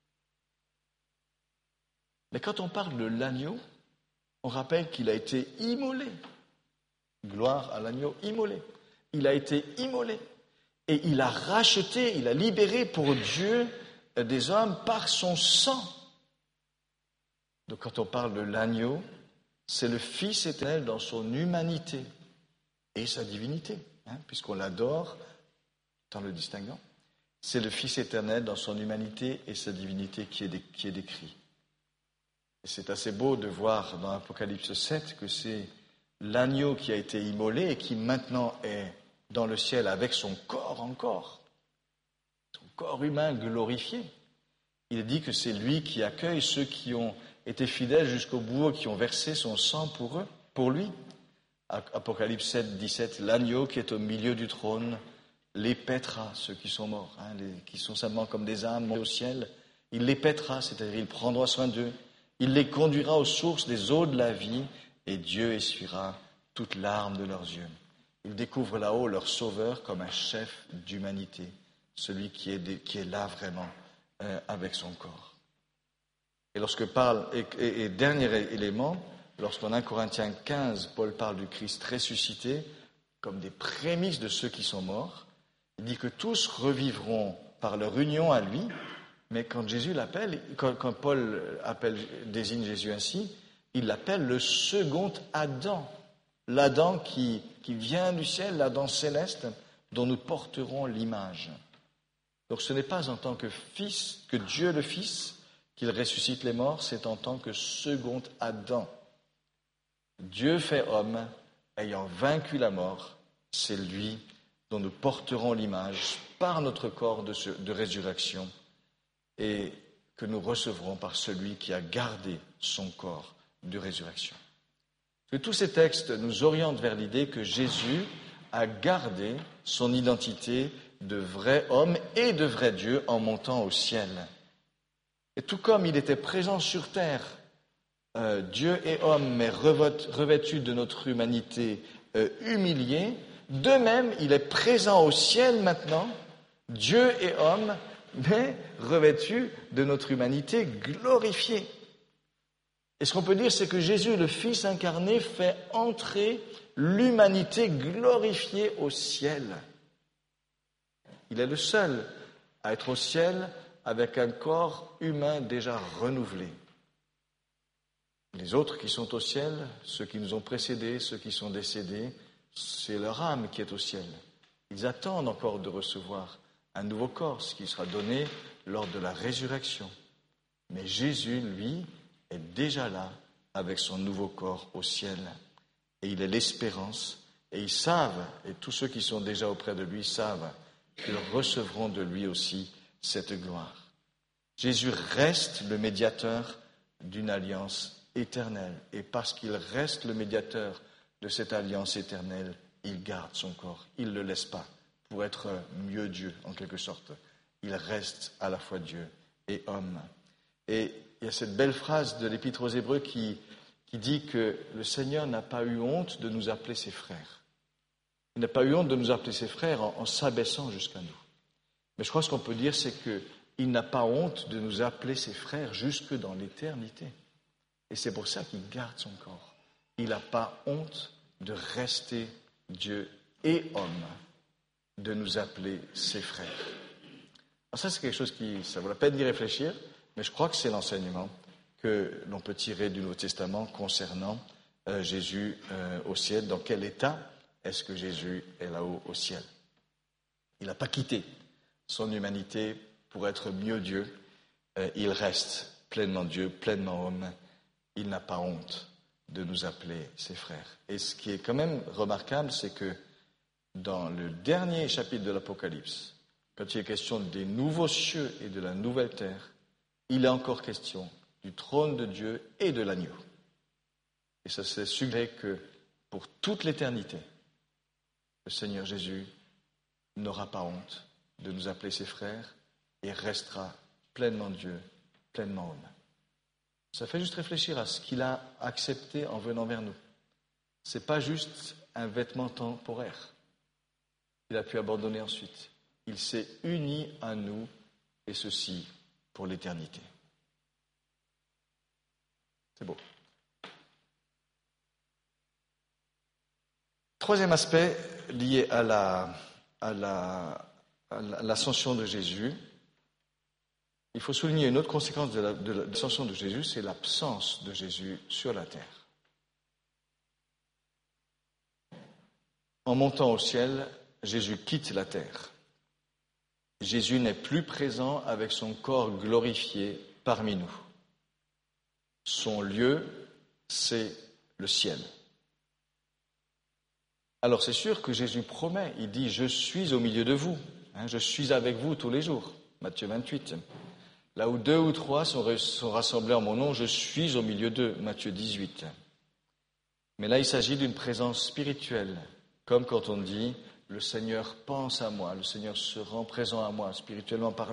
Mais quand on parle de l'agneau, on rappelle qu'il a été immolé. Gloire à l'agneau immolé. Il a été immolé. Et il a racheté, il a libéré pour Dieu des hommes par son sang. Donc quand on parle de l'agneau, c'est le Fils éternel dans son humanité et sa divinité, hein, puisqu'on l'adore en le distinguant. C'est le Fils éternel dans son humanité et sa divinité qui est, dé, qui est décrit. Et c'est assez beau de voir dans Apocalypse sept que c'est l'agneau qui a été immolé et qui maintenant est dans le ciel avec son corps encore, son corps humain glorifié. Il dit que c'est lui qui accueille ceux qui ont été fidèles jusqu'au bout, qui ont versé son sang pour eux, pour lui. Apocalypse sept, dix-sept, l'agneau qui est au milieu du trône les pètera, ceux qui sont morts, hein, les, qui sont simplement comme des âmes montées au ciel. Il les pètera, c'est-à-dire il prendra soin d'eux. Il les conduira aux sources des eaux de la vie et Dieu essuiera toute larme de leurs yeux. Ils découvrent là-haut leur sauveur comme un chef d'humanité, celui qui est, qui est là vraiment euh, avec son corps. Et lorsque parle, et, et, et dernier élément, lorsqu'en premier Corinthiens quinze, Paul parle du Christ ressuscité comme des prémices de ceux qui sont morts, il dit que tous revivront par leur union à lui, Mais quand Jésus l'appelle, quand, quand Paul appelle, désigne Jésus ainsi, il l'appelle le second Adam. L'Adam qui, qui vient du ciel, l'Adam céleste, dont nous porterons l'image. Donc ce n'est pas en tant que fils, que Dieu le Fils, qu'il ressuscite les morts, c'est en tant que second Adam. Dieu fait homme, ayant vaincu la mort, c'est lui dont nous porterons l'image par notre corps de, de résurrection et que nous recevrons par celui qui a gardé son corps de résurrection. Que tous ces textes nous orientent vers l'idée que Jésus a gardé son identité de vrai homme et de vrai Dieu en montant au ciel. Et tout comme il était présent sur terre, euh, Dieu et homme, mais revêtu de notre humanité euh, humiliée, de même, il est présent au ciel maintenant, Dieu et homme, mais revêtu de notre humanité glorifiée. Et ce qu'on peut dire, c'est que Jésus, le Fils incarné, fait entrer l'humanité glorifiée au ciel. Il est le seul à être au ciel avec un corps humain déjà renouvelé. Les autres qui sont au ciel, ceux qui nous ont précédés, ceux qui sont décédés, c'est leur âme qui est au ciel. Ils attendent encore de recevoir un nouveau corps, ce qui sera donné lors de la résurrection. Mais Jésus, lui, est déjà là avec son nouveau corps au ciel. Et il est l'espérance. Et ils savent, et tous ceux qui sont déjà auprès de lui savent, qu'ils recevront de lui aussi cette gloire. Jésus reste le médiateur d'une alliance éternelle. Et parce qu'il reste le médiateur de cette alliance éternelle, il garde son corps. Il ne le laisse pas pour être mieux Dieu, en quelque sorte. Il reste à la fois Dieu et homme. Et il y a cette belle phrase de l'Épître aux Hébreux qui, qui dit que le Seigneur n'a pas eu honte de nous appeler ses frères. Il n'a pas eu honte de nous appeler ses frères en, en s'abaissant jusqu'à nous. Mais je crois que ce qu'on peut dire, c'est qu'il n'a pas honte de nous appeler ses frères jusque dans l'éternité. Et c'est pour ça qu'il garde son corps. Il n'a pas honte de rester Dieu et homme, de nous appeler ses frères. Alors ça, c'est quelque chose qui, ça vaut la peine d'y réfléchir, mais je crois que c'est l'enseignement que l'on peut tirer du Nouveau Testament concernant euh, Jésus euh, au ciel. Dans quel état est-ce que Jésus est là-haut au ciel? Il n'a pas quitté son humanité pour être mieux Dieu. Euh, il reste pleinement Dieu, pleinement homme. Il n'a pas honte de nous appeler ses frères. Et ce qui est quand même remarquable, c'est que dans le dernier chapitre de l'Apocalypse, quand il est question des nouveaux cieux et de la nouvelle terre, il est encore question du trône de Dieu et de l'agneau. Et ça c'est suggéré que pour toute l'éternité, le Seigneur Jésus n'aura pas honte de nous appeler ses frères et restera pleinement Dieu, pleinement homme. Ça fait juste réfléchir à ce qu'il a accepté en venant vers nous. Ce n'est pas juste un vêtement temporaire qu'il a pu abandonner ensuite. Il s'est uni à nous, et ceci pour l'éternité. C'est beau. Troisième aspect lié à, la, à, la, à l'ascension de Jésus. Il faut souligner une autre conséquence de, la, de l'ascension de Jésus, c'est l'absence de Jésus sur la terre. En montant au ciel, Jésus quitte la terre. Jésus n'est plus présent avec son corps glorifié parmi nous. Son lieu, c'est le ciel. Alors c'est sûr que Jésus promet, il dit « Je suis au milieu de vous, hein, je suis avec vous tous les jours », Matthieu vingt-huit. Là où deux ou trois sont, sont rassemblés en mon nom, je suis au milieu d'eux, Matthieu dix-huit. Mais là, il s'agit d'une présence spirituelle, comme quand on dit « Le Seigneur pense à moi, le Seigneur se rend présent à moi, spirituellement parlant ».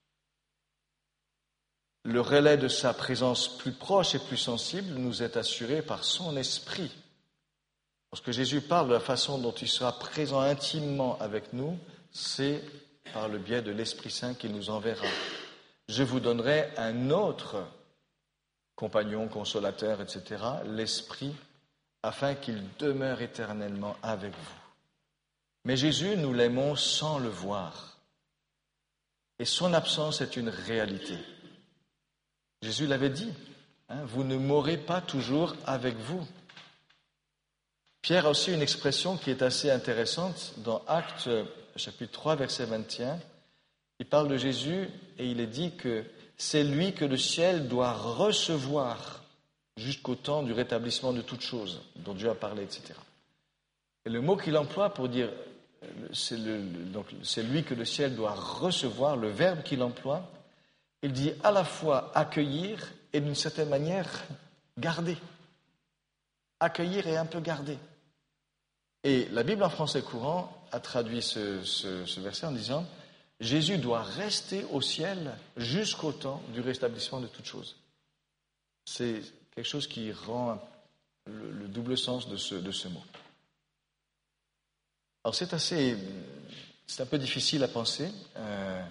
Le relais de sa présence plus proche et plus sensible nous est assuré par son esprit. Lorsque Jésus parle de la façon dont il sera présent intimement avec nous, c'est par le biais de l'Esprit Saint qu'il nous enverra. Je vous donnerai un autre compagnon, consolateur, et cetera, l'Esprit, afin qu'il demeure éternellement avec vous. Mais Jésus, nous l'aimons sans le voir. et son absence est une réalité. Jésus l'avait dit, hein, vous ne m'aurez pas toujours avec vous. Pierre a aussi une expression qui est assez intéressante dans Actes chapitre trois, verset vingt et un. Il parle de Jésus et il est dit que c'est lui que le ciel doit recevoir jusqu'au temps du rétablissement de toutes choses, dont Dieu a parlé, et cetera. Et le mot qu'il emploie pour dire c'est, le, donc, c'est lui que le ciel doit recevoir, le verbe qu'il emploie, il dit à la fois accueillir et d'une certaine manière garder. Accueillir et un peu garder. Et la Bible en français courant a traduit ce, ce, ce verset en disant Jésus doit rester au ciel jusqu'au temps du rétablissement de toutes choses. C'est quelque chose qui rend le, le double sens de ce, de ce mot. Alors c'est assez, c'est un peu difficile à penser, euh,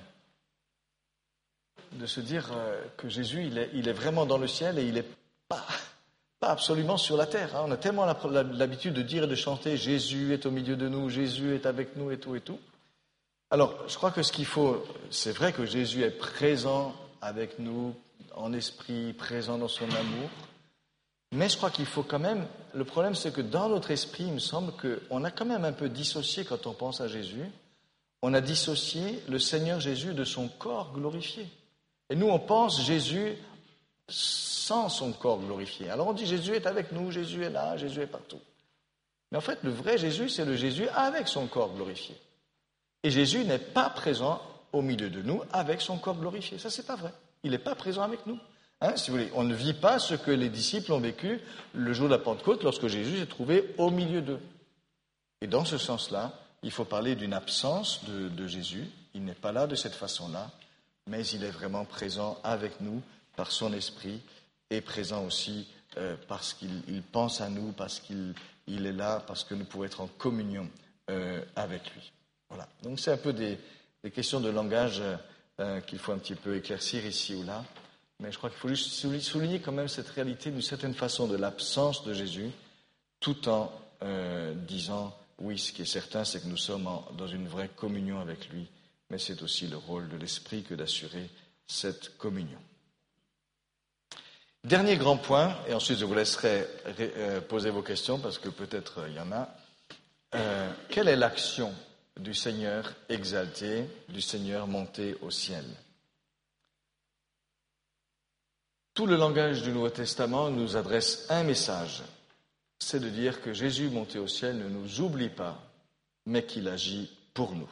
de se dire euh, que Jésus, il est, il est vraiment dans le ciel et il n'est pas, pas absolument sur la terre. Hein. On a tellement la, la, l'habitude de dire et de chanter « Jésus est au milieu de nous, Jésus est avec nous » et tout et tout. Alors, je crois que ce qu'il faut, c'est vrai que Jésus est présent avec nous, en esprit, présent dans son amour, mais je crois qu'il faut quand même, le problème c'est que dans notre esprit, il me semble qu'on a quand même un peu dissocié quand on pense à Jésus, on a dissocié le Seigneur Jésus de son corps glorifié. Et nous, on pense Jésus sans son corps glorifié. Alors on dit Jésus est avec nous, Jésus est là, Jésus est partout. Mais en fait, le vrai Jésus, c'est le Jésus avec son corps glorifié. Et Jésus n'est pas présent au milieu de nous avec son corps glorifié. Ça, c'est pas vrai. Il n'est pas présent avec nous. Hein, si vous voulez, on ne vit pas ce que les disciples ont vécu le jour de la Pentecôte lorsque Jésus s'est trouvé au milieu d'eux. Et dans ce sens-là, il faut parler d'une absence de, de Jésus. Il n'est pas là de cette façon-là, mais il est vraiment présent avec nous par son esprit et présent aussi euh, parce qu'il il pense à nous, parce qu'il il est là, parce que nous pouvons être en communion euh, avec lui. Voilà. Donc c'est un peu des, des questions de langage euh, qu'il faut un petit peu éclaircir ici ou là. Mais je crois qu'il faut juste souligner quand même cette réalité d'une certaine façon de l'absence de Jésus, tout en euh, disant, oui, ce qui est certain, c'est que nous sommes en, dans une vraie communion avec lui, mais c'est aussi le rôle de l'Esprit que d'assurer cette communion. Dernier grand point, et ensuite je vous laisserai ré, euh, poser vos questions, parce que peut-être euh, il y en a. Euh, quelle est l'action du Seigneur exalté, du Seigneur monté au ciel? Tout le langage du Nouveau Testament nous adresse un message, c'est de dire que Jésus monté au ciel ne nous oublie pas, mais qu'il agit pour nous.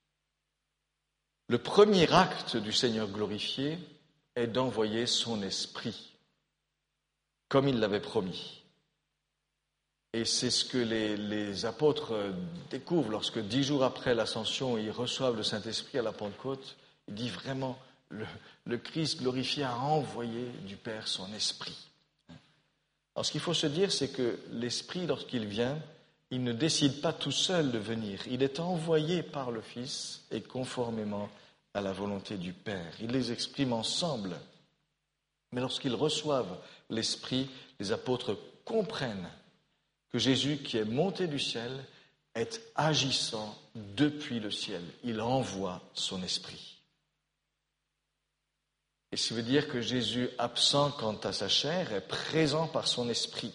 Le premier acte du Seigneur glorifié est d'envoyer son esprit, comme il l'avait promis. Et c'est ce que les, les apôtres découvrent lorsque dix jours après l'ascension, ils reçoivent le Saint-Esprit à la Pentecôte. Il dit vraiment, le, le Christ glorifié a envoyé du Père son esprit. Alors ce qu'il faut se dire, c'est que l'esprit, lorsqu'il vient, il ne décide pas tout seul de venir. Il est envoyé par le Fils et conformément à la volonté du Père. Il les exprime ensemble. Mais lorsqu'ils reçoivent l'esprit, les apôtres comprennent que Jésus, qui est monté du ciel, est agissant depuis le ciel. Il envoie son esprit. Et ça veut dire que Jésus, absent quant à sa chair, est présent par son esprit.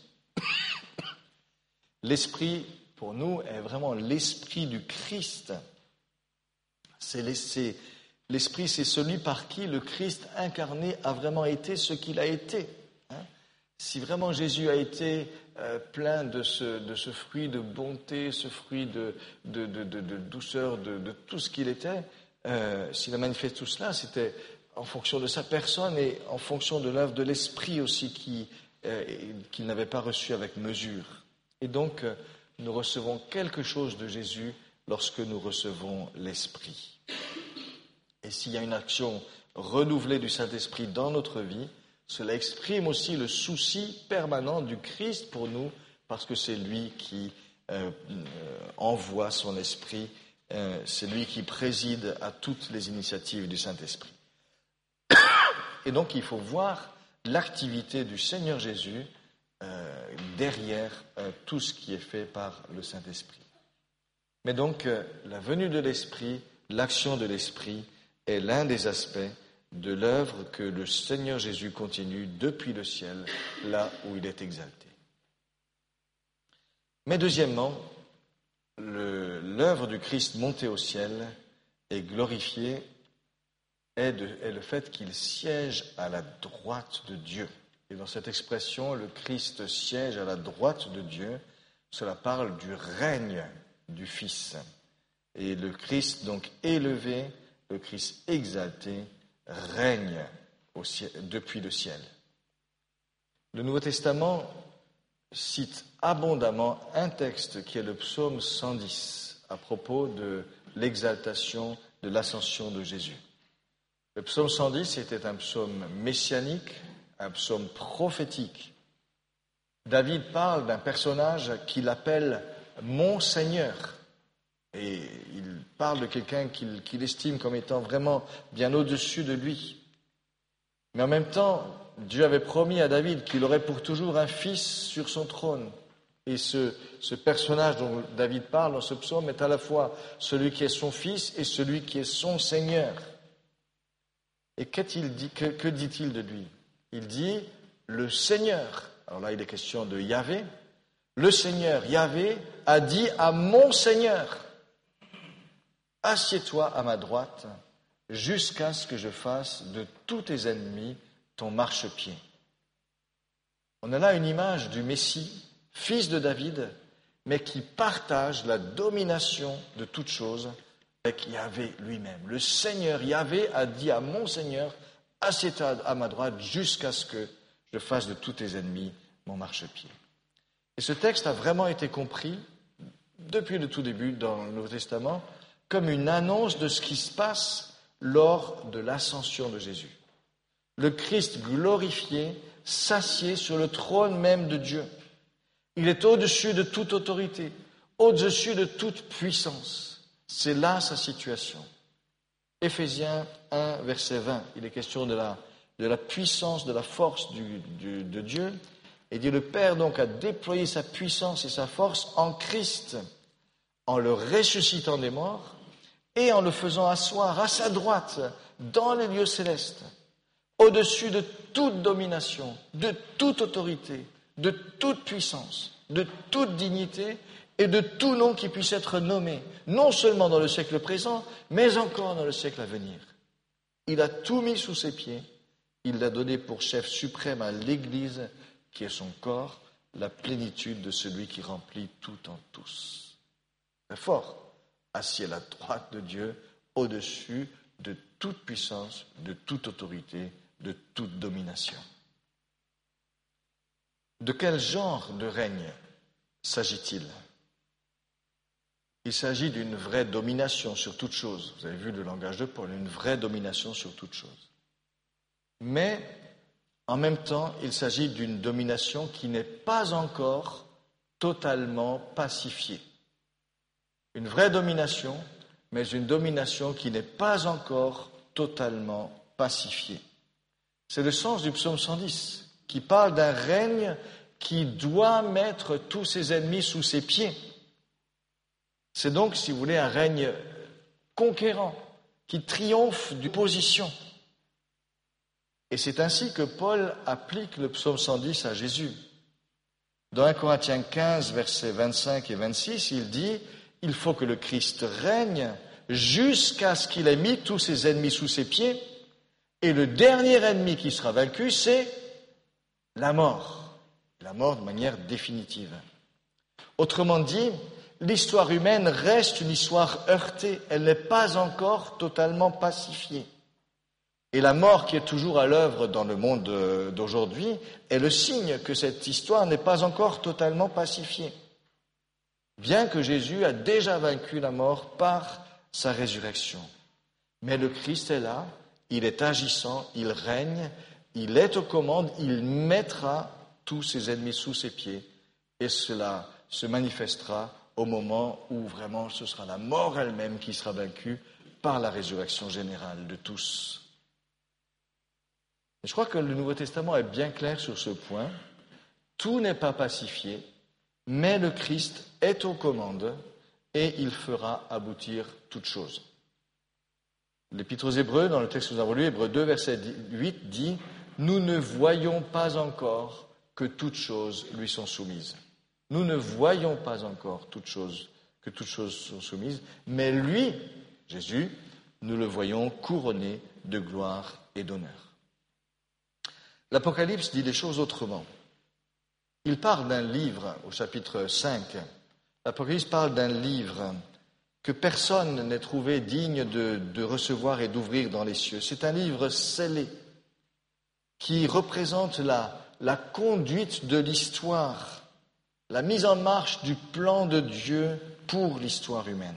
L'esprit, pour nous, est vraiment l'esprit du Christ. C'est l'esprit, c'est celui par qui le Christ incarné a vraiment été ce qu'il a été. Hein? Si vraiment Jésus a été euh, plein de ce, de ce fruit de bonté, ce fruit de, de, de, de, de douceur, de, de tout ce qu'il était, euh, s'il a manifesté tout cela, c'était en fonction de sa personne et en fonction de l'œuvre de l'Esprit aussi qui, euh, qu'il n'avait pas reçu avec mesure. Et donc, euh, nous recevons quelque chose de Jésus lorsque nous recevons l'Esprit. Et s'il y a une action renouvelée du Saint-Esprit dans notre vie, cela exprime aussi le souci permanent du Christ pour nous, parce que c'est lui qui euh, euh, envoie son Esprit, euh, c'est lui qui préside à toutes les initiatives du Saint-Esprit. Et donc, il faut voir l'activité du Seigneur Jésus euh, derrière euh, tout ce qui est fait par le Saint-Esprit. Mais donc, euh, la venue de l'Esprit, l'action de l'Esprit est l'un des aspects de l'œuvre que le Seigneur Jésus continue depuis le ciel, là où il est exalté. Mais deuxièmement, le, l'œuvre du Christ monté au ciel et glorifié est, de, est le fait qu'il siège à la droite de Dieu. Et dans cette expression, le Christ siège à la droite de Dieu, cela parle du règne du Fils. Et le Christ, donc élevé, le Christ exalté, règne au ciel, depuis le ciel. Le Nouveau Testament cite abondamment un texte qui est le psaume cent dix à propos de l'exaltation, de l'ascension de Jésus. Le psaume cent dix était un psaume messianique, un psaume prophétique. David parle d'un personnage qu'il appelle « mon Seigneur ». Et il parle de quelqu'un qu'il, qu'il estime comme étant vraiment bien au-dessus de lui. Mais en même temps, Dieu avait promis à David qu'il aurait pour toujours un fils sur son trône. Et ce, ce personnage dont David parle dans ce psaume est à la fois celui qui est son fils et celui qui est son Seigneur. Et qu'est-il dit, que, que dit-il de lui? Il dit « le Seigneur ». Alors là, il est question de Yahvé. Le Seigneur, Yahvé, a dit à mon Seigneur « assieds-toi à ma droite jusqu'à ce que je fasse de tous tes ennemis ton marchepied ». On a là une image du Messie, fils de David, mais qui partage la domination de toutes choses avec Yahvé lui-même. Le Seigneur Yahvé a dit à mon Seigneur « assieds-toi à ma droite jusqu'à ce que je fasse de tous tes ennemis mon marchepied ». Et ce texte a vraiment été compris depuis le tout début dans le Nouveau Testament comme une annonce de ce qui se passe lors de l'ascension de Jésus. Le Christ glorifié s'assied sur le trône même de Dieu. Il est au-dessus de toute autorité, au-dessus de toute puissance. C'est là sa situation. Éphésiens un, verset vingt, il est question de la, de la puissance, de la force du, du, de Dieu. Et Dieu le Père donc a déployé sa puissance et sa force en Christ, en le ressuscitant des morts et en le faisant asseoir à sa droite dans les lieux célestes, au-dessus de toute domination, de toute autorité, de toute puissance, de toute dignité et de tout nom qui puisse être nommé, non seulement dans le siècle présent, mais encore dans le siècle à venir. Il a tout mis sous ses pieds, il l'a donné pour chef suprême à l'Église, qui est son corps, la plénitude de celui qui remplit tout en tous. Très fort, assis à la droite de Dieu, au-dessus de toute puissance, de toute autorité, de toute domination. De quel genre de règne s'agit-il? Il s'agit d'une vraie domination sur toute chose. Vous avez vu le langage de Paul, une vraie domination sur toute chose. Mais en même temps, il s'agit d'une domination qui n'est pas encore totalement pacifiée. Une vraie domination, mais une domination qui n'est pas encore totalement pacifiée. C'est le sens du psaume cent dix, qui parle d'un règne qui doit mettre tous ses ennemis sous ses pieds. C'est donc, si vous voulez, un règne conquérant, qui triomphe d'une position. Et c'est ainsi que Paul applique le psaume cent dix à Jésus. Dans un Corinthiens quinze, versets vingt-cinq et vingt-six, il dit « Il faut que le Christ règne jusqu'à ce qu'il ait mis tous ses ennemis sous ses pieds, et le dernier ennemi qui sera vaincu, c'est la mort. La mort de manière définitive. » Autrement dit, l'histoire humaine reste une histoire heurtée, elle n'est pas encore totalement pacifiée. Et la mort qui est toujours à l'œuvre dans le monde d'aujourd'hui est le signe que cette histoire n'est pas encore totalement pacifiée. Bien que Jésus a déjà vaincu la mort par sa résurrection. Mais le Christ est là, il est agissant, il règne, il est aux commandes, il mettra tous ses ennemis sous ses pieds. Et cela se manifestera au moment où vraiment ce sera la mort elle-même qui sera vaincue par la résurrection générale de tous. Je crois que le Nouveau Testament est bien clair sur ce point. Tout n'est pas pacifié, mais le Christ est aux commandes et il fera aboutir toutes choses. L'Épître aux Hébreux, dans le texte que nous avons lu, Hébreux deux, verset huit, dit « Nous ne voyons pas encore que toutes choses lui sont soumises. » Nous ne voyons pas encore toutes choses, que toutes choses sont soumises, mais lui, Jésus, nous le voyons couronné de gloire et d'honneur. L'Apocalypse dit les choses autrement. Il parle d'un livre, au chapitre cinq, l'Apocalypse parle d'un livre que personne n'est trouvé digne de, de recevoir et d'ouvrir dans les cieux. C'est un livre scellé qui représente la, la conduite de l'histoire, la mise en marche du plan de Dieu pour l'histoire humaine.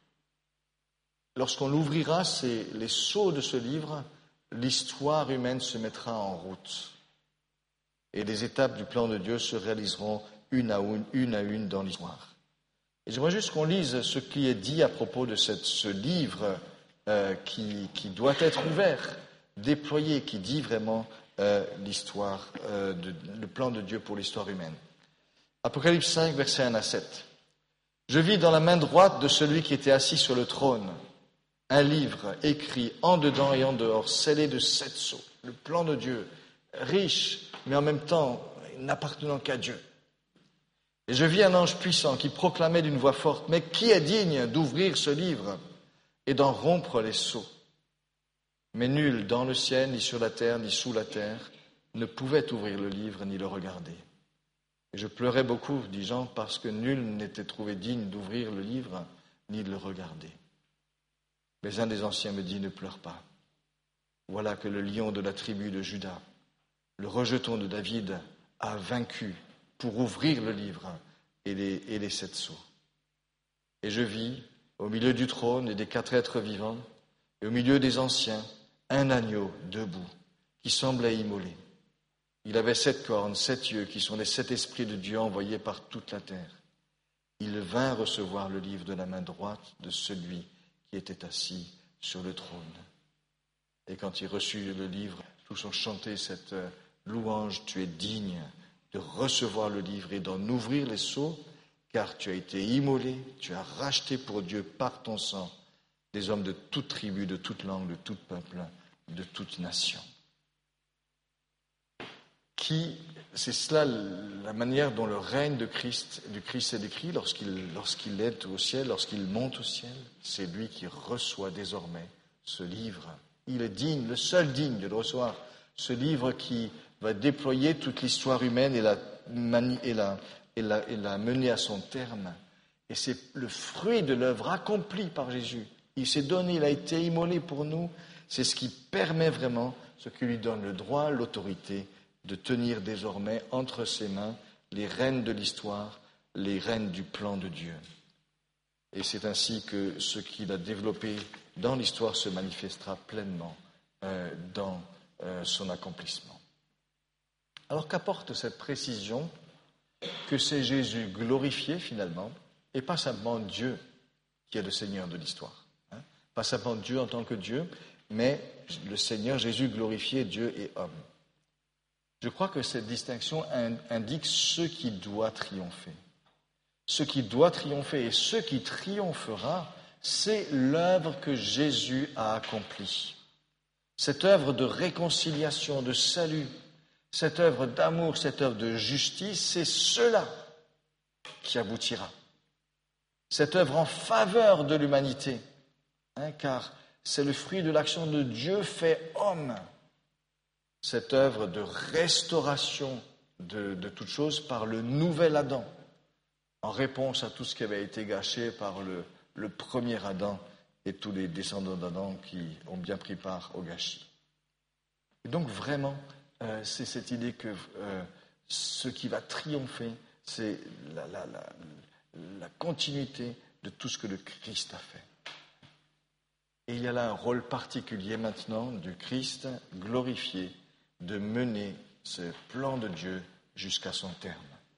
Lorsqu'on l'ouvrira, c'est les sceaux de ce livre, l'histoire humaine se mettra en route. Et les étapes du plan de Dieu se réaliseront une à une, une, à une dans l'histoire. Et j'aimerais juste qu'on lise ce qui est dit à propos de cette, ce livre euh, qui, qui doit être ouvert, déployé, qui dit vraiment euh, l'histoire, euh, de, le plan de Dieu pour l'histoire humaine. Apocalypse cinq, versets un à sept. « Je vis dans la main droite de celui qui était assis sur le trône un livre écrit en dedans et en dehors, scellé de sept sceaux. » Le plan de Dieu, riche, mais en même temps n'appartenant qu'à Dieu. « Et je vis un ange puissant qui proclamait d'une voix forte, « Mais qui est digne d'ouvrir ce livre et d'en rompre les sceaux ?» Mais nul dans le ciel, ni sur la terre, ni sous la terre, ne pouvait ouvrir le livre ni le regarder. Et je pleurais beaucoup, dit Jean, parce que nul n'était trouvé digne d'ouvrir le livre ni de le regarder. Mais un des anciens me dit, ne pleure pas. Voilà que le lion de la tribu de Juda, le rejeton de David, a vaincu pour ouvrir le livre et les, et les sept sceaux. Et je vis, au milieu du trône et des quatre êtres vivants, et au milieu des anciens, un agneau debout, qui semblait immolé. Il avait sept cornes, sept yeux, qui sont les sept esprits de Dieu envoyés par toute la terre. Il vint recevoir le livre de la main droite de celui qui était assis sur le trône. Et quand il reçut le livre, tous ont chanté cette louange, tu es digne de recevoir le livre et d'en ouvrir les sceaux, car tu as été immolé, tu as racheté pour Dieu par ton sang des hommes de toute tribu, de toute langue, de tout peuple, de toute nation. Qui, c'est cela la manière dont le règne de Christ, du Christ est décrit lorsqu'il, lorsqu'il est au ciel, lorsqu'il monte au ciel. C'est lui qui reçoit désormais ce livre. Il est digne, le seul digne de le recevoir. Ce livre qui va déployer toute l'histoire humaine et la, et la, et la, et la mener à son terme. Et c'est le fruit de l'œuvre accomplie par Jésus. Il s'est donné, il a été immolé pour nous. C'est ce qui permet vraiment, ce qui lui donne le droit, l'autorité de tenir désormais entre ses mains les rênes de l'histoire, les rênes du plan de Dieu. Et c'est ainsi que ce qu'il a développé dans l'histoire se manifestera pleinement euh, dans euh, son accomplissement. Alors qu'apporte cette précision que c'est Jésus glorifié finalement, et pas simplement Dieu qui est le Seigneur de l'histoire, hein? Pas simplement Dieu en tant que Dieu, mais le Seigneur Jésus glorifié, Dieu et homme. Je crois que cette distinction indique ce qui doit triompher. Ce qui doit triompher et ce qui triomphera, c'est l'œuvre que Jésus a accomplie. Cette œuvre de réconciliation, de salut, cette œuvre d'amour, cette œuvre de justice, c'est cela qui aboutira. Cette œuvre en faveur de l'humanité, hein, car c'est le fruit de l'action de Dieu fait homme. Cette œuvre de restauration de, de toutes choses par le nouvel Adam, en réponse à tout ce qui avait été gâché par le, le premier Adam et tous les descendants d'Adam qui ont bien pris part au gâchis. Et donc vraiment, euh, c'est cette idée que euh, ce qui va triompher, c'est la, la, la, la continuité de tout ce que le Christ a fait. Et il y a là un rôle particulier maintenant du Christ glorifié, de mener ce plan de Dieu jusqu'à son terme.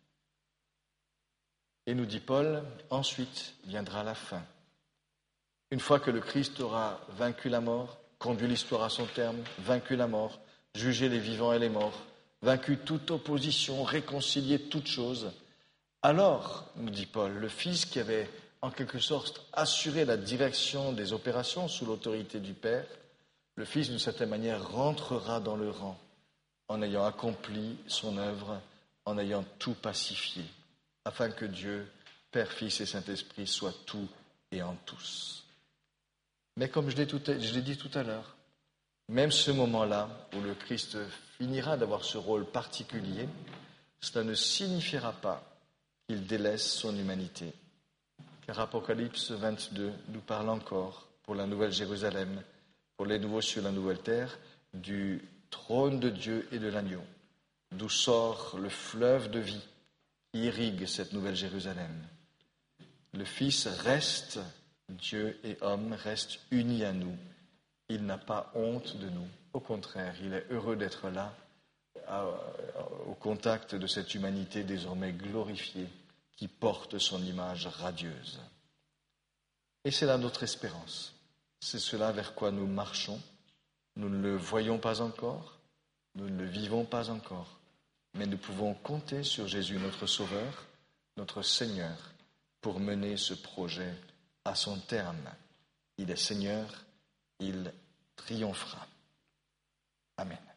Et nous dit Paul, ensuite viendra la fin. Une fois que le Christ aura vaincu la mort, conduit l'histoire à son terme, vaincu la mort, jugé les vivants et les morts, vaincu toute opposition, réconcilié toutes choses, alors, nous dit Paul, le Fils qui avait en quelque sorte assurer la direction des opérations sous l'autorité du Père, le Fils, d'une certaine manière, rentrera dans le rang en ayant accompli son œuvre, en ayant tout pacifié, afin que Dieu, Père, Fils et Saint-Esprit soient tout et en tous. Mais comme je l'ai, tout, je l'ai dit tout à l'heure, même ce moment-là où le Christ finira d'avoir ce rôle particulier, cela ne signifiera pas qu'il délaisse son humanité. Car Apocalypse vingt-deux nous parle encore, pour la nouvelle Jérusalem, pour les nouveaux cieux, la nouvelle terre, du trône de Dieu et de l'agneau, d'où sort le fleuve de vie qui irrigue cette nouvelle Jérusalem. Le Fils reste, Dieu et homme restent unis à nous. Il n'a pas honte de nous. Au contraire, il est heureux d'être là, à, au contact de cette humanité désormais glorifiée qui porte son image radieuse. Et c'est là notre espérance. C'est cela vers quoi nous marchons. Nous ne le voyons pas encore, nous ne le vivons pas encore, mais nous pouvons compter sur Jésus, notre Sauveur, notre Seigneur, pour mener ce projet à son terme. Il est Seigneur, il triomphera. Amen.